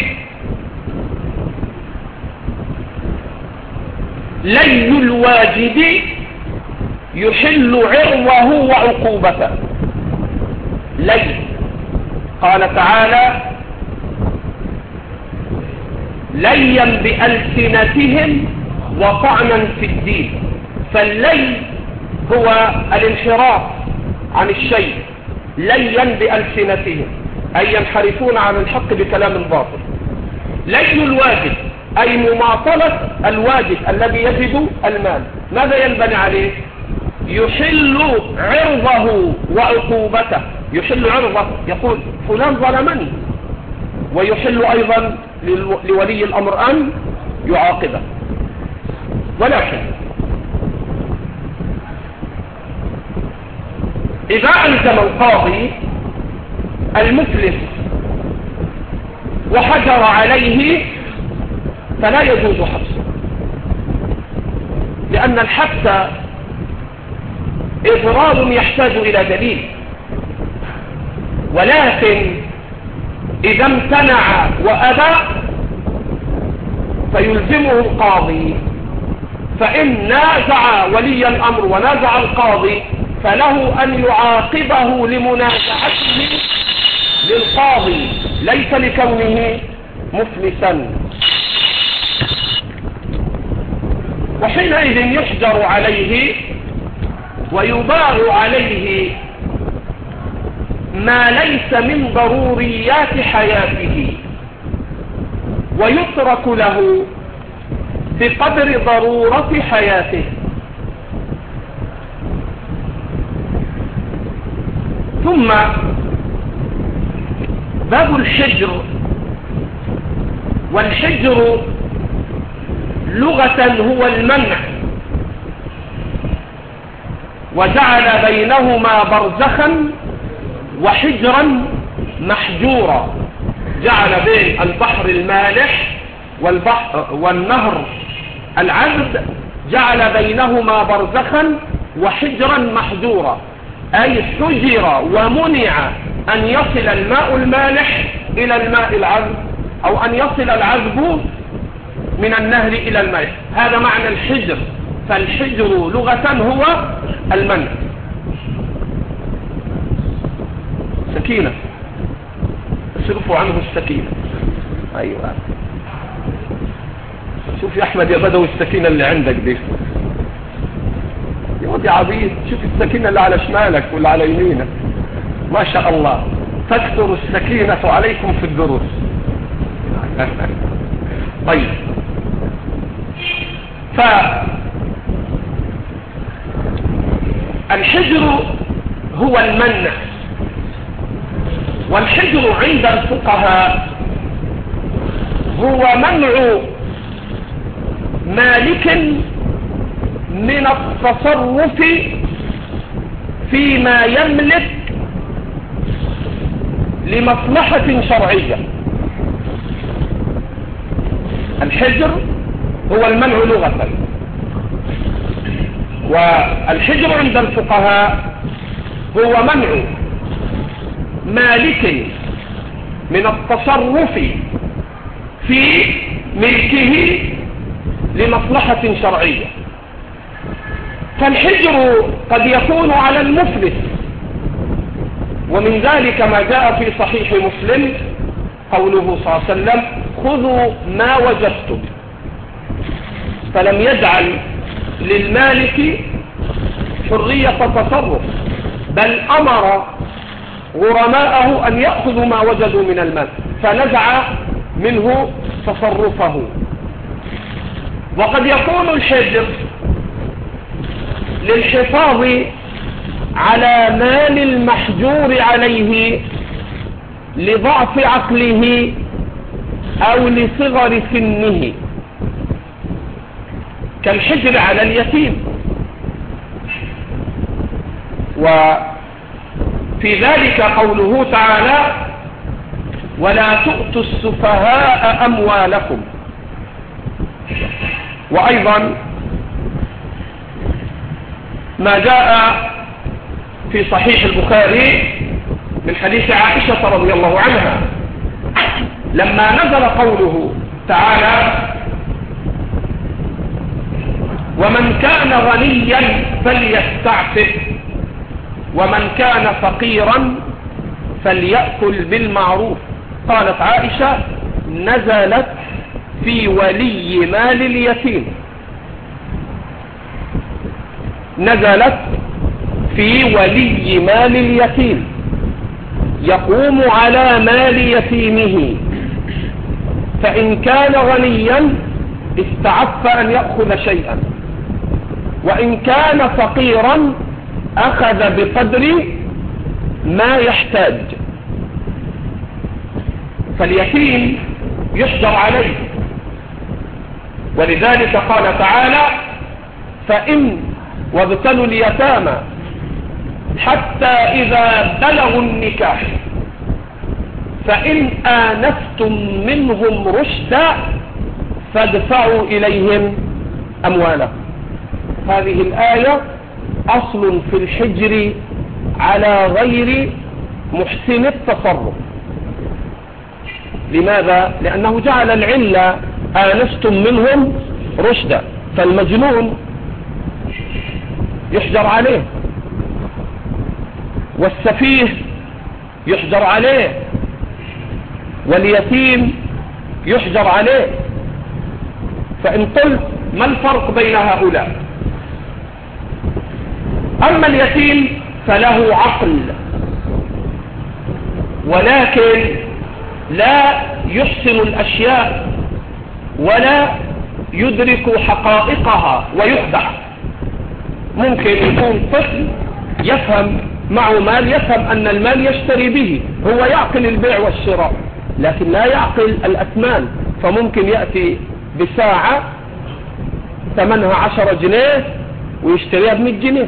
لي الواجب يحل عرضه وعقوبته. لي قال تعالى ليا بألسنتهم وطعنا في الدين، فاللي هو الانحراف عن الشيء، ليا بألسنتهم أي ينحرفون عن الحق بكلام باطل. لي الواجب أي مماطلة الواجب الذي يجب المال. ماذا ينبني عليه؟ يحل عرضه وعقوبته. يحل عرضه يقول فلان ظلمني، ويحل أيضا لولي الأمر أن يعاقبه. ولكن إذا ألزم القاضي المفلس وحجر عليه فلا يجوز حبسه، لأن الحبس إضرار يحتاج إلى دليل. ولكن إذا امتنع وأبى فيلزمه القاضي، فإن نازع ولي الأمر ونازع القاضي فله أن يعاقبه لمنازعته للقاضي ليس لكونه مفلسا. وحينئذ يحجر عليه ويباع عليه ما ليس من ضروريات حياته، ويترك له بقدر ضرورة حياته. ثم باب الحجر. والحجر لغة هو المنع، وجعل بينهما برزخا وحجرا محجورا. جعل بين البحر المالح والبحر والنهر العذب جعل بينهما برزخا وحجرا محجورا، أي حجر ومنع أن يصل الماء المالح إلى الماء العذب، أو أن يصل العذب من النهر إلى الماء. هذا معنى الحجر. فالحجر لغة هو المنع. سكينة، اصرفوا عنه السكينة. أيوة، شوف يا أحمد يا بدوي السكينة اللي عندك دي يا ودي عبيد. شوف السكينة اللي على شمالك واللي على يمينك، ما شاء الله. تكثر السكينة عليكم في الدروس. طيب، فالحجر هو المنع. والحجر عند الفقهاء هو منع مالك من التصرف فيما يملك لمصلحة شرعية. الحجر هو المنع لغة، والحجر عند الفقهاء هو منع مالك من التصرف في ملكه لمصلحة شرعية. فالحجر قد يكون على المفلس، ومن ذلك ما جاء في صحيح مسلم قوله صلى الله عليه وسلم خذوا ما وجدتم، فلم يجعل للمالك حرية تصرف، بل أمر غرماءه أن يأخذوا ما وجدوا من المال، فنزع منه تصرفه. وقد يكون الحجر للحفاظ على مال المحجور عليه لضعف عقله أو لصغر سنه، كالحجر على اليتيم. وفي ذلك قوله تعالى: ولا تؤتوا السفهاء أموالكم. وأيضا ما جاء في صحيح البخاري من حديث عائشة رضي الله عنها لما نزل قوله تعالى: ومن كان غنيا فليستعفف ومن كان فقيرا فليأكل بالمعروف. قالت عائشة: نزلت في ولي مال اليتيم، نزلت في ولي مال اليتيم يقوم على مال يتيمه، فإن كان غنيا استعف أن يأخذ شيئا، وإن كان فقيرا أخذ بقدر ما يحتاج. فاليتيم يحجر عليه، ولذلك قال تعالى: فإن وابتلوا اليتامى حتى إذا بلغوا النكاح فإن آنستم منهم رشدا فادفعوا إليهم أموالهم. هذه الآية أصل في الحجر على غير محسن التصرف. لماذا؟ لأنه جعل العلة آنستم منهم رشدا، فالمجنون يحجر عليه، والسفيه يحجر عليه، واليتيم يحجر عليه. فإن قلت ما الفرق بين هؤلاء؟ أما اليتيم فله عقل، ولكن لا يحسن الأشياء ولا يدرك حقائقها ويخدع. ممكن يكون طفل يفهم معه مال، يفهم أن المال يشتري به، هو يعقل البيع والشراء لكن لا يعقل الأثمان. فممكن يأتي بساعة ثمنها عشرة جنيه ويشتريها بمئة جنيه.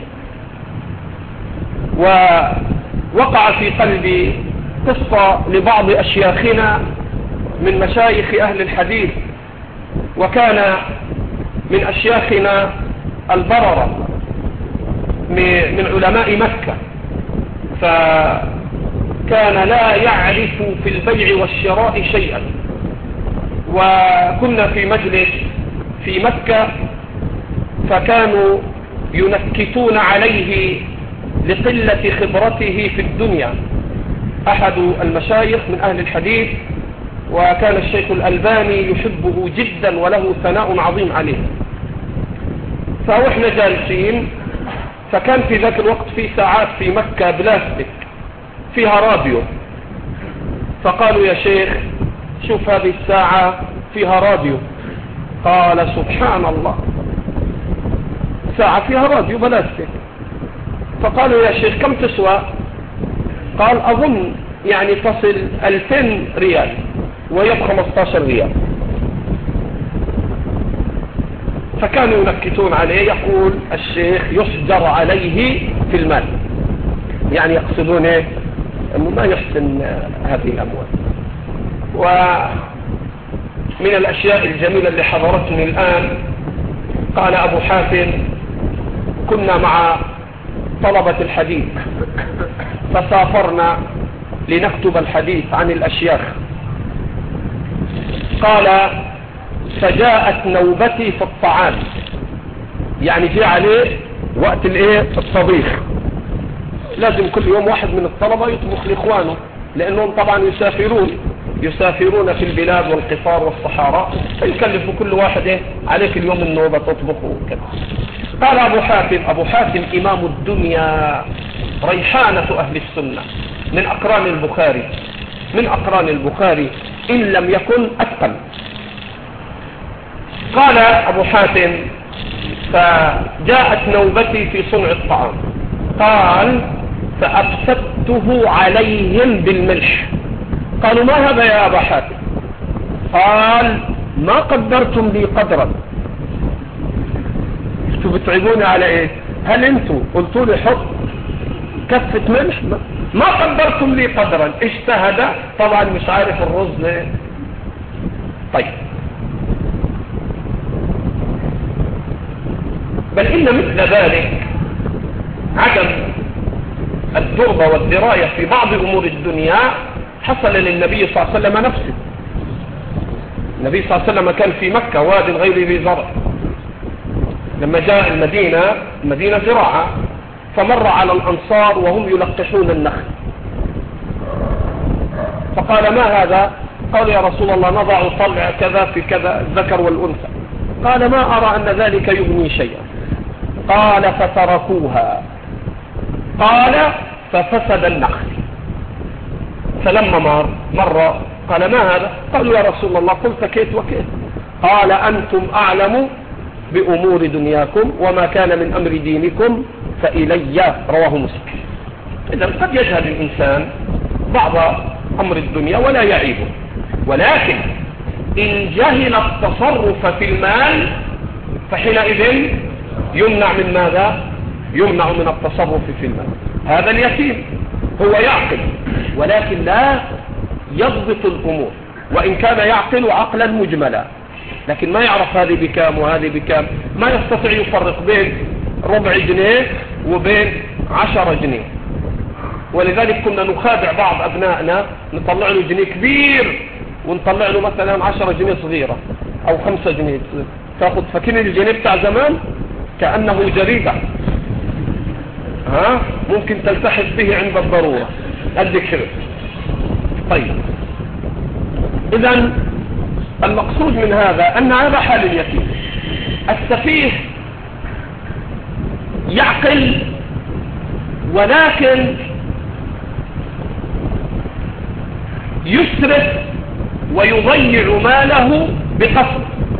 ووقع في قلبي قصة لبعض أشياخنا من مشايخ أهل الحديث، وكان من أشياخنا البررة من علماء مكة، فكان لا يعرف في البيع والشراء شيئا. وكنا في مجلس في مكة، فكانوا ينكتون عليه لقلة خبرته في الدنيا. أحد المشايخ من أهل الحديث، وكان الشيخ الألباني يحبه جدا وله ثناء عظيم عليه. فوإحنا جالسين، فكان في ذاك الوقت في ساعات في مكة بلاستيك فيها راديو، فقالوا: يا شيخ شوف هذه الساعة فيها راديو. قال: سبحان الله، ساعة فيها راديو بلاستيك. فقالوا: يا شيخ كم تسوى؟ قال: أظن يعني تصل ألفين ريال، وهي بخمسة عشر ريال. فكانوا ينكتون عليه، يقول الشيخ يحجر عليه في المال، يعني يقصدون ايه؟ انه ما يحسن هذه الاموال. ومن الاشياء الجميلة اللي حضرتني الان، قال ابو حاتم: كنا مع طلبة الحديث فسافرنا لنكتب الحديث عن الاشياخ. قال: فجاءت نوبتي في الطعام، يعني جاء عليه وقت الايه الطبيخ. لازم كل يوم واحد من الطلبة يطبخ لاخوانه، لانهم طبعا يسافرون يسافرون في البلاد والقفار والصحراء، فيكلف كل واحد ايه عليك اليوم النوبة تطبخ وكذا. قال ابو حاتم: ابو حاتم امام الدنيا، ريحانة اهل السنة، من اقران البخاري من اقران البخاري إن لم يكن أتقن. قال أبو حاتم: فجاءت نوبتي في صنع الطعام. قال: فأبسطته عليهم بالملح. قالوا: ما هذا يا أبا حاتم؟ قال: ما قدرتم لي قدرا. انتوا بتعيبوني على ايه؟ هل انتوا قلتوا لي حط كفة ملح؟ ما قدرتم لي قدرا. اجتهد، طبعا مش عارف الرز ليه. طيب، بل إن مثل ذلك عدم الدربة والدراية في بعض أمور الدنيا حصل للنبي صلى الله عليه وسلم نفسه. النبي صلى الله عليه وسلم كان في مكة واد غير ذي زرع. لما جاء المدينة، مدينة زراعة، فمر على الأنصار وهم يلقحون النخل، فقال: ما هذا؟ قال: يا رسول الله، نضع طلع كذا في كذا، الذكر والأنثى. قال: ما أرى أن ذلك يغني شيئا. قال: فتركوها. قال: ففسد النخل. فلما مر مر قال: ما هذا؟ قالوا: يا رسول الله، قلت كيت وكيت. قال: أنتم أعلم بأمور دنياكم، وما كان من أمر دينكم فإلي. رواه مسلم. إذا قد يجهل الإنسان بعض أمر الدنيا ولا يعيبه، ولكن إن جهل التصرف في المال فحينئذ يمنع من ماذا؟ يمنع من التصرف في المال. هذا اليتيم هو يعقل ولكن لا يضبط الأمور، وإن كان يعقل عقلا مجملا، لكن ما يعرف هذه بكام وهذه بكام، ما يستطيع يفرق بين ربع جنيه وبين عشرة جنيه. ولذلك كنا نخادع بعض أبنائنا، نطلع له جنيه كبير ونطلع له مثلا عشرة جنيه صغيرة أو خمسة جنيه. تأخذ فكين الجنيه بتاع زمان كأنه جريدة، ها ممكن تلتحق به عند الضرورة، قد كده. طيب، إذن المقصود من هذا أن هذا حال اليتيم. السفيه يعقل ولكن يسرف ويضيع ماله بقصد،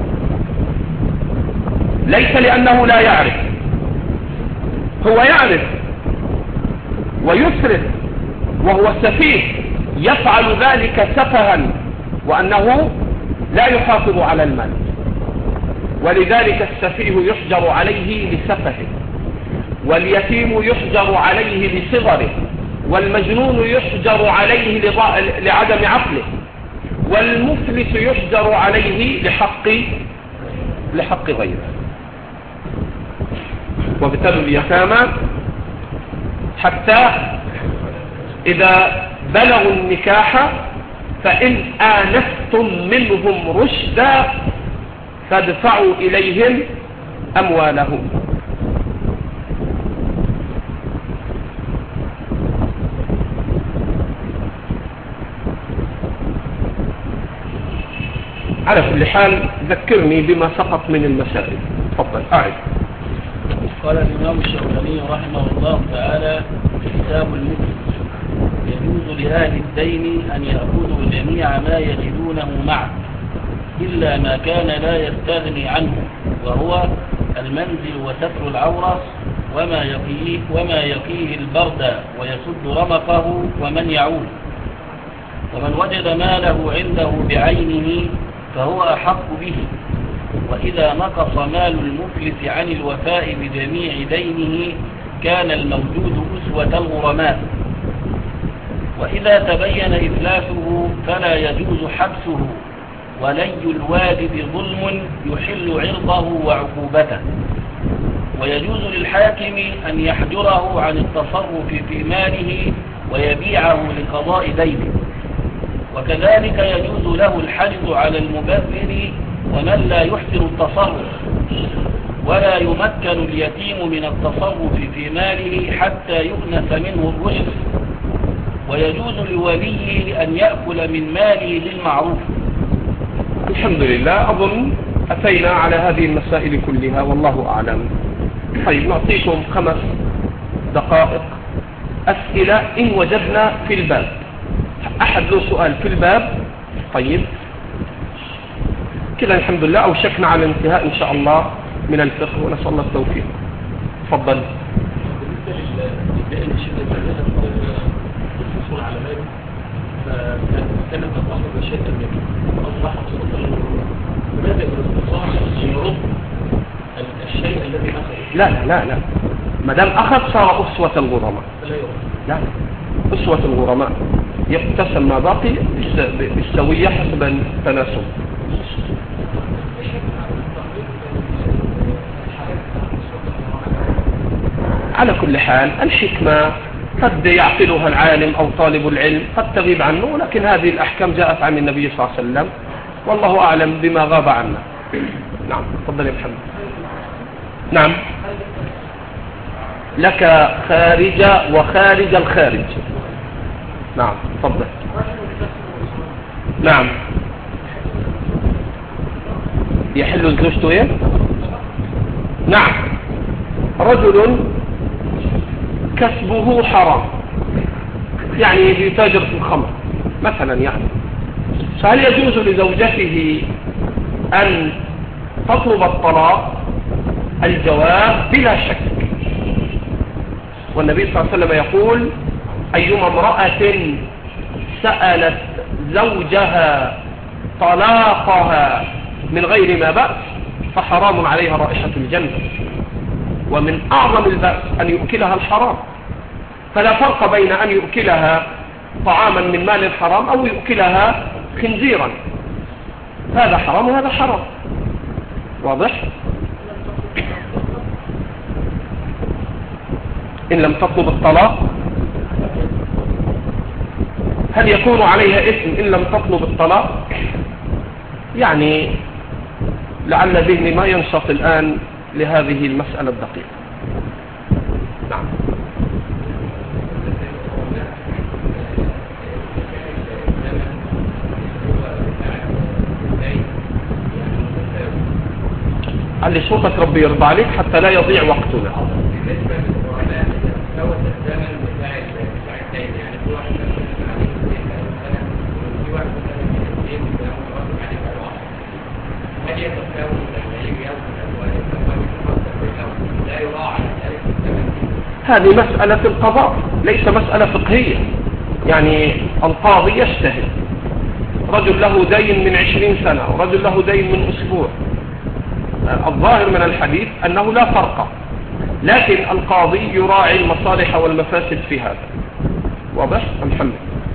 ليس لأنه لا يعرف، هو يعرف ويسرف وهو سفيه، يفعل ذلك سفها وأنه لا يحافظ على المال، ولذلك السفيه يحجر عليه لسفهه، واليتيم يحجر عليه لصغره، والمجنون يحجر عليه لعدم عقله، والمفلس يحجر عليه لحق لحق غيره. وابتلوا اليتامى حتى إذا بلغوا النكاح فإن آنستم منهم رشدا فادفعوا إليهم أموالهم. على كل حال ذكرني بما سقط من المسائل. تفضل أعد. قال الإمام الشوكاني رحمه الله تعالى في كتاب المفلس: يجوز لأهل الدين أن يأخذوا جميع ما يجدونه معه إلا ما كان لا يستغني عنه، وهو المنزل وستر العورة وما يقيه, وما يقيه البرد ويسد رمقه ومن يعول. ومن وجد ماله عنده بعينه فهو أحق به. وإذا نقص مال المفلس عن الوفاء بجميع دينه كان الموجود أسوة الغرماء. وإذا تبين إفلاسه فلا يجوز حبسه، ولي الوالد ظلم يحل عرضه وعقوبته. ويجوز للحاكم أن يحجره عن التصرف في ماله ويبيعه لقضاء دينه. وكذلك يجوز له الحجز على المبذر ومن لا يحسن التصرف، ولا يمكن اليتيم من التصرف في ماله حتى يؤنس منه الرشد. ويجوز لوليه أن يأكل من ماله بالمعروف. الحمد لله، أظن أتينا على هذه المسائل كلها والله أعلم. طيب، نعطيكم خمس دقائق أسئلة إن وجدنا في الباب. أحد له سؤال في الباب طيب كده الحمد لله أوشكنا على الانتهاء إن شاء الله من الفقه، ونسأل الله التوفيق. تفضل. بالنسبة للشيء الذي الفصول على مالي فكانت الأمر بشيء النبي أصبح صلى الله عليه وسلم فبدأ بالاختصار يرد الشيء الذي أخذ. لا لا لا لا ما دام أخذ صار أسوة الغرماء. لا يرد. لا أسوة الغرماء يقتسم ما باقي بالسوية حسب التناسب. على كل حال الحكمة قد يعقلها العالم أو طالب العلم، قد تغيب عنه، ولكن هذه الأحكام جاءت عن النبي صلى الله عليه وسلم، والله أعلم بما غاب عنا. نعم تفضل يا محمد. نعم لك خارج وخارج الخارج. نعم تفضل. نعم يحل زوجته ايه؟ نعم رجل كسبه حرام، يعني يتاجر في الخمر مثلا، يعني فهل يجوز لزوجته أن تطلب الطلاق؟ الجواب بلا شك، والنبي صلى الله عليه وسلم يقول أيما امرأة سألت زوجها طلاقها من غير ما بأس فحرام عليها رائحة الجنة، ومن أعظم البأس أن يؤكلها الحرام، فلا فرق بين أن يؤكلها طعاما من مال الحرام أو يؤكلها خنزيرا، هذا حرام وهذا حرام. واضح؟ إن لم تطلب الطلاق هل يكون عليها اسم إن لم تطلب الطلاق؟ يعني لعل ذهني ما ينشط الآن لهذه المسألة الدقيقة. نعم علي صوتك ربي يرضى عليك حتى لا يضيع وقتنا. هذه مسألة القضاء ليس مسألة فقهية، يعني القاضي يجتهد، رجل له دين من عشرين سنة ورجل له دين من أسبوع، الظاهر من الحديث أنه لا فرق، لكن القاضي يراعي المصالح والمفاسد في هذا. واضح؟ الحمد.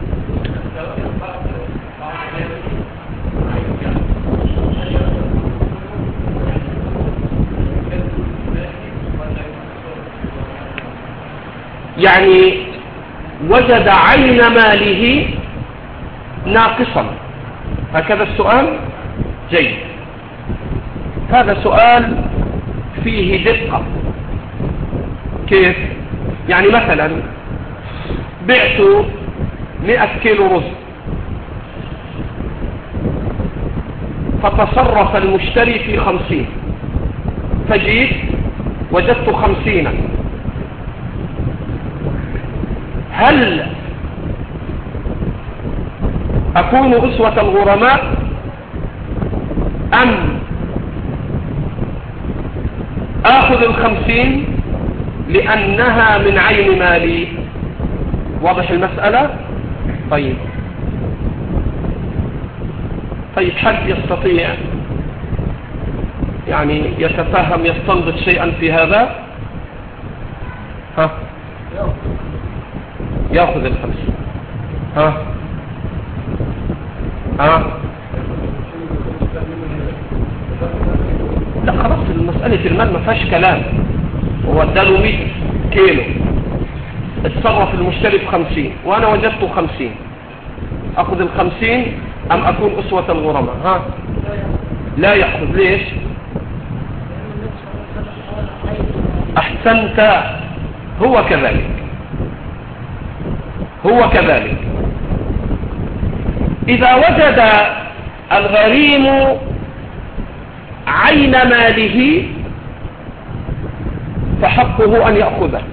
يعني وجد عين ماله ناقصا، هكذا السؤال؟ جيد، هذا سؤال فيه دقة. كيف؟ يعني مثلا بعت مئة كيلو رز فتصرف المشتري في خمسين، فجيت وجدت خمسين، هل أكون أسوة الغرماء أم آخذ الخمسين لأنها من عين مالي؟ واضح المسألة؟ طيب طيب حد يستطيع يعني يتفهم يستنبط شيئا في هذا؟ ها يأخذ الخمسين. ها ها لا خلاص مسألة المال ما فيهاش كلام، هو اداله مئة كيلو، اتصرف المشتري في خمسين وانا وجدته خمسين، اخذ الخمسين ام اكون اسوة الغرماء؟ ها لا يأخذ. ليش؟ احسنت، هو كذلك هو كذلك إذا وجد الغريم عين ماله فحقه أن يأخذه،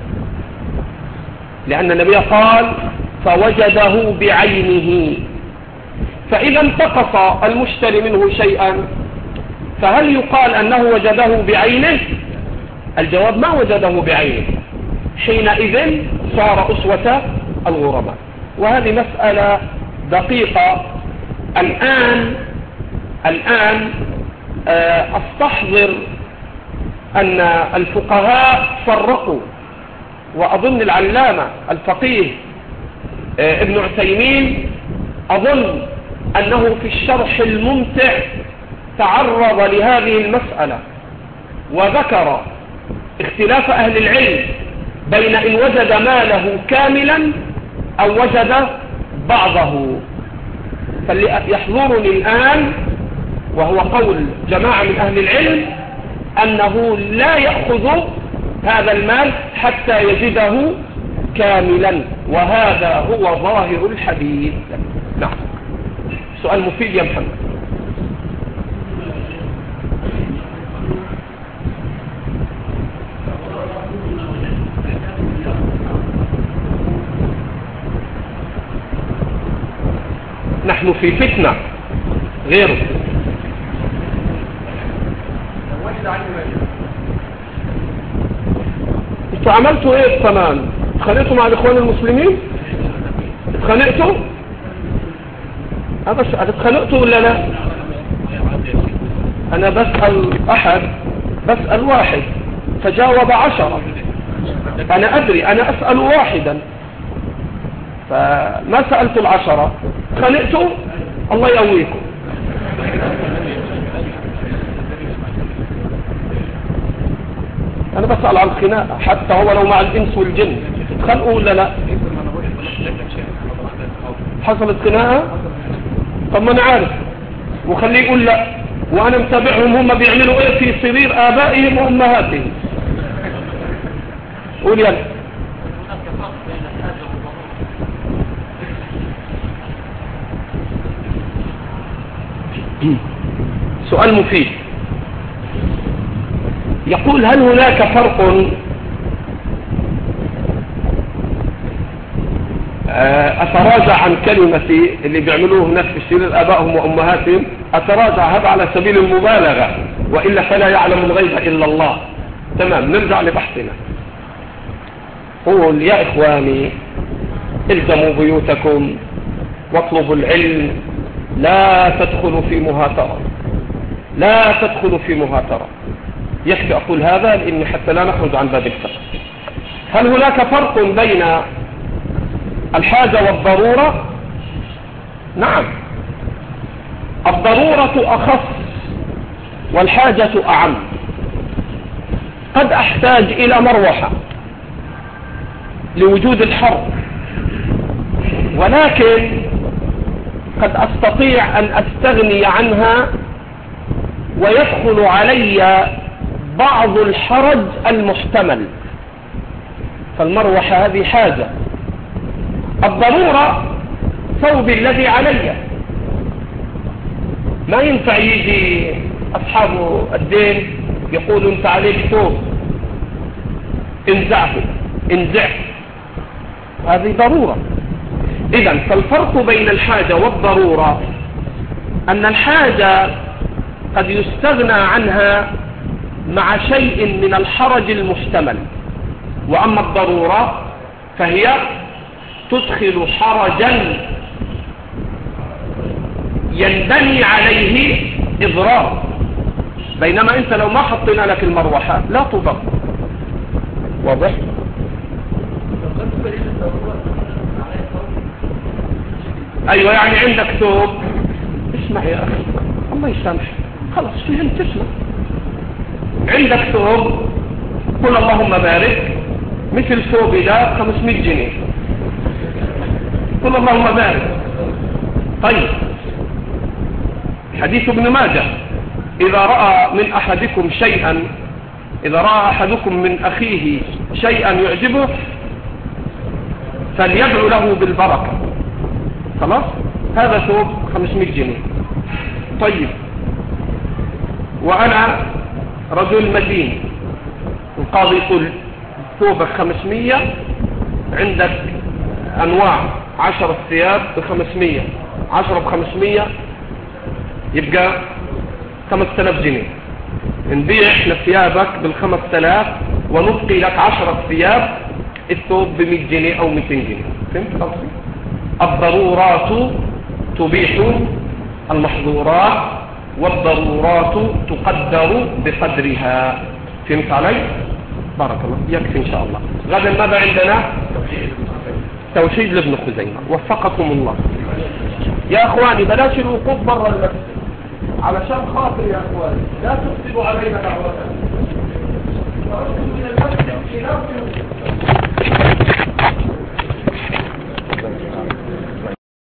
لأن النبي قال فوجده بعينه، فإذا انتقص المشتري منه شيئا فهل يقال أنه وجده بعينه؟ الجواب ما وجده بعينه، حينئذ صار أسوة الغرماء. وهذه مسألة دقيقة. الآن الآن أستحضر أن الفقهاء فرقوا، وأظن العلامة الفقيه ابن عثيمين أظن أنه في الشرح الممتع تعرض لهذه المسألة وذكر اختلاف أهل العلم بين إن وجد ماله كاملا أو وجد بعضه. فليحضرني الآن، وهو قول جماعة من أهل العلم، أنه لا يأخذ هذا المال حتى يجده كاملا، وهذا هو ظاهر الحديث. نعم. سؤال مفيد يا محمد. نحن في فتنة غيره. انتوا عملتوا ايه كمان؟ اتخانقتوا مع الاخوان المسلمين؟ اتخانقتوا؟ هذا السؤال، اتخانقتوا ولا لا؟ انا بسأل احد، بسأل واحد فجاوب عشرة. انا ادري، انا اسأل واحدا فما سألت العشرة. اتخانقتوا؟ الله يقويكم. انا بسأل على الخناقة، حتى هو لو مع الانس والجن اتخانقوا ولا لا؟ حصلت خناقة؟ طب ما انا عارف، وخليه يقول لا، وانا متابعهم هم بيعملوا ايه في سرير ابائهم وامهاتهم. قول يلا. سؤال مفيد. يقول: هل هناك فرق أتراجع عن كلمتي اللي بيعملوه هناك في سرير آبائهم وأمهاتهم، أتراجع هذا على سبيل المبالغة، وإلا فلا يعلم الغيب إلا الله. تمام، نرجع لبحثنا. قول: يا إخواني، الزموا بيوتكم واطلبوا العلم، لا تدخلوا في مهاترة، لا تدخلوا في مهاترة. يكفي أقول هذا لأن حتى لا نخرج عن باب الفقه. هل هناك فرق بين الحاجة والضرورة؟ نعم، الضرورة أخص والحاجة أعم. قد أحتاج إلى مروحة لوجود الحر، ولكن قد أستطيع أن أستغني عنها ويدخل علي بعض الحرج المحتمل، فالمروحة هذه حاجة. الضرورة ثوب الذي علي، ما ينفع يجي أصحاب الدين يقولوا أنت عليك ثوب انزعه انزعه، هذه ضرورة. إذن فالفرق بين الحاجة والضرورة أن الحاجة قد يستغنى عنها مع شيء من الحرج المحتمل، وأما الضرورة فهي تدخل حرجا ينبني عليه إضرار، بينما أنت لو ما حطينا لك المروحة لا تضر. واضح؟ أيوة، يعني عندك ثوب، اسمع يا أخي الله يسامحك، خلاص فهمت، اسمع. عندك ثوب، قل اللهم بارك، مثل ثوبي ده خمسمائة جنيه، قل اللهم بارك. طيب، حديث ابن ماجه: إذا رأى من أحدكم شيئا إذا رأى أحدكم من أخيه شيئا يعجبه فليدعو له بالبركة. خلاص، هذا ثوب خمسمائة جنيه. طيب، وأنا رجل مدين، القاضي يقول ثوبك خمسمائة، عندك أنواع عشر ثياب بخمسمائة، عشرة بخمسمية يبقى خمسة آلاف جنيه. نبيع احنا ثيابك بالخمس آلاف ونبقي لك عشرة ثياب، الثوب بمئة جنيه او مئتين جنيه. فهمت قصدي؟ الضرورات تبيح المحظورات والضرورات تقدر بقدرها. فهمت علي؟ بارك الله. يكفي ان شاء الله. غدا ماذا عندنا؟ توحيد لابن خزيمة. وفقكم الله. يا اخواني بلاش الوقوف برا المسجد علشان خاطر يا اخواني لا تفسدوا علينا دعوتنا. من المسجد